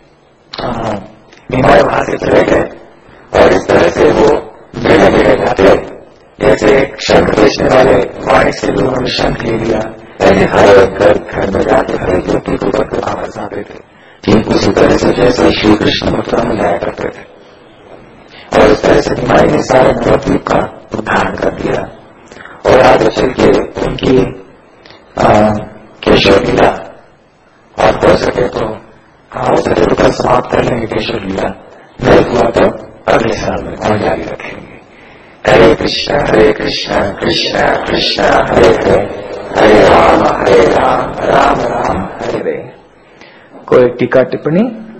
निमाय वहां से चले गए, और इस तरह से वो धीरे धीरे जाते, जैसे शंख बेचने वाले वाणी से भी उन्होंने शंख ले लिया, ऐसे हर घर में जाके हर एक व्यक्ति को पत्र बरसाते थे, ठीक उसी तरह से जैसे श्री कृष्ण मथुरा में जाया करते थे। और इस तरह से निमाय ने सारे नवद्वीप का उद्धार कर दिया, और आगे चल के उनकी केशव लीला, और हो सके तो कल समाप्त कर लेंगे केशव लीला, नहीं हुआ तो अगले साल में और जारी रखेंगे। हरे कृष्ण कृष्ण कृष्ण हरे हरे, हरे राम राम राम हरे हरे। कोई टीका टिप्पणी?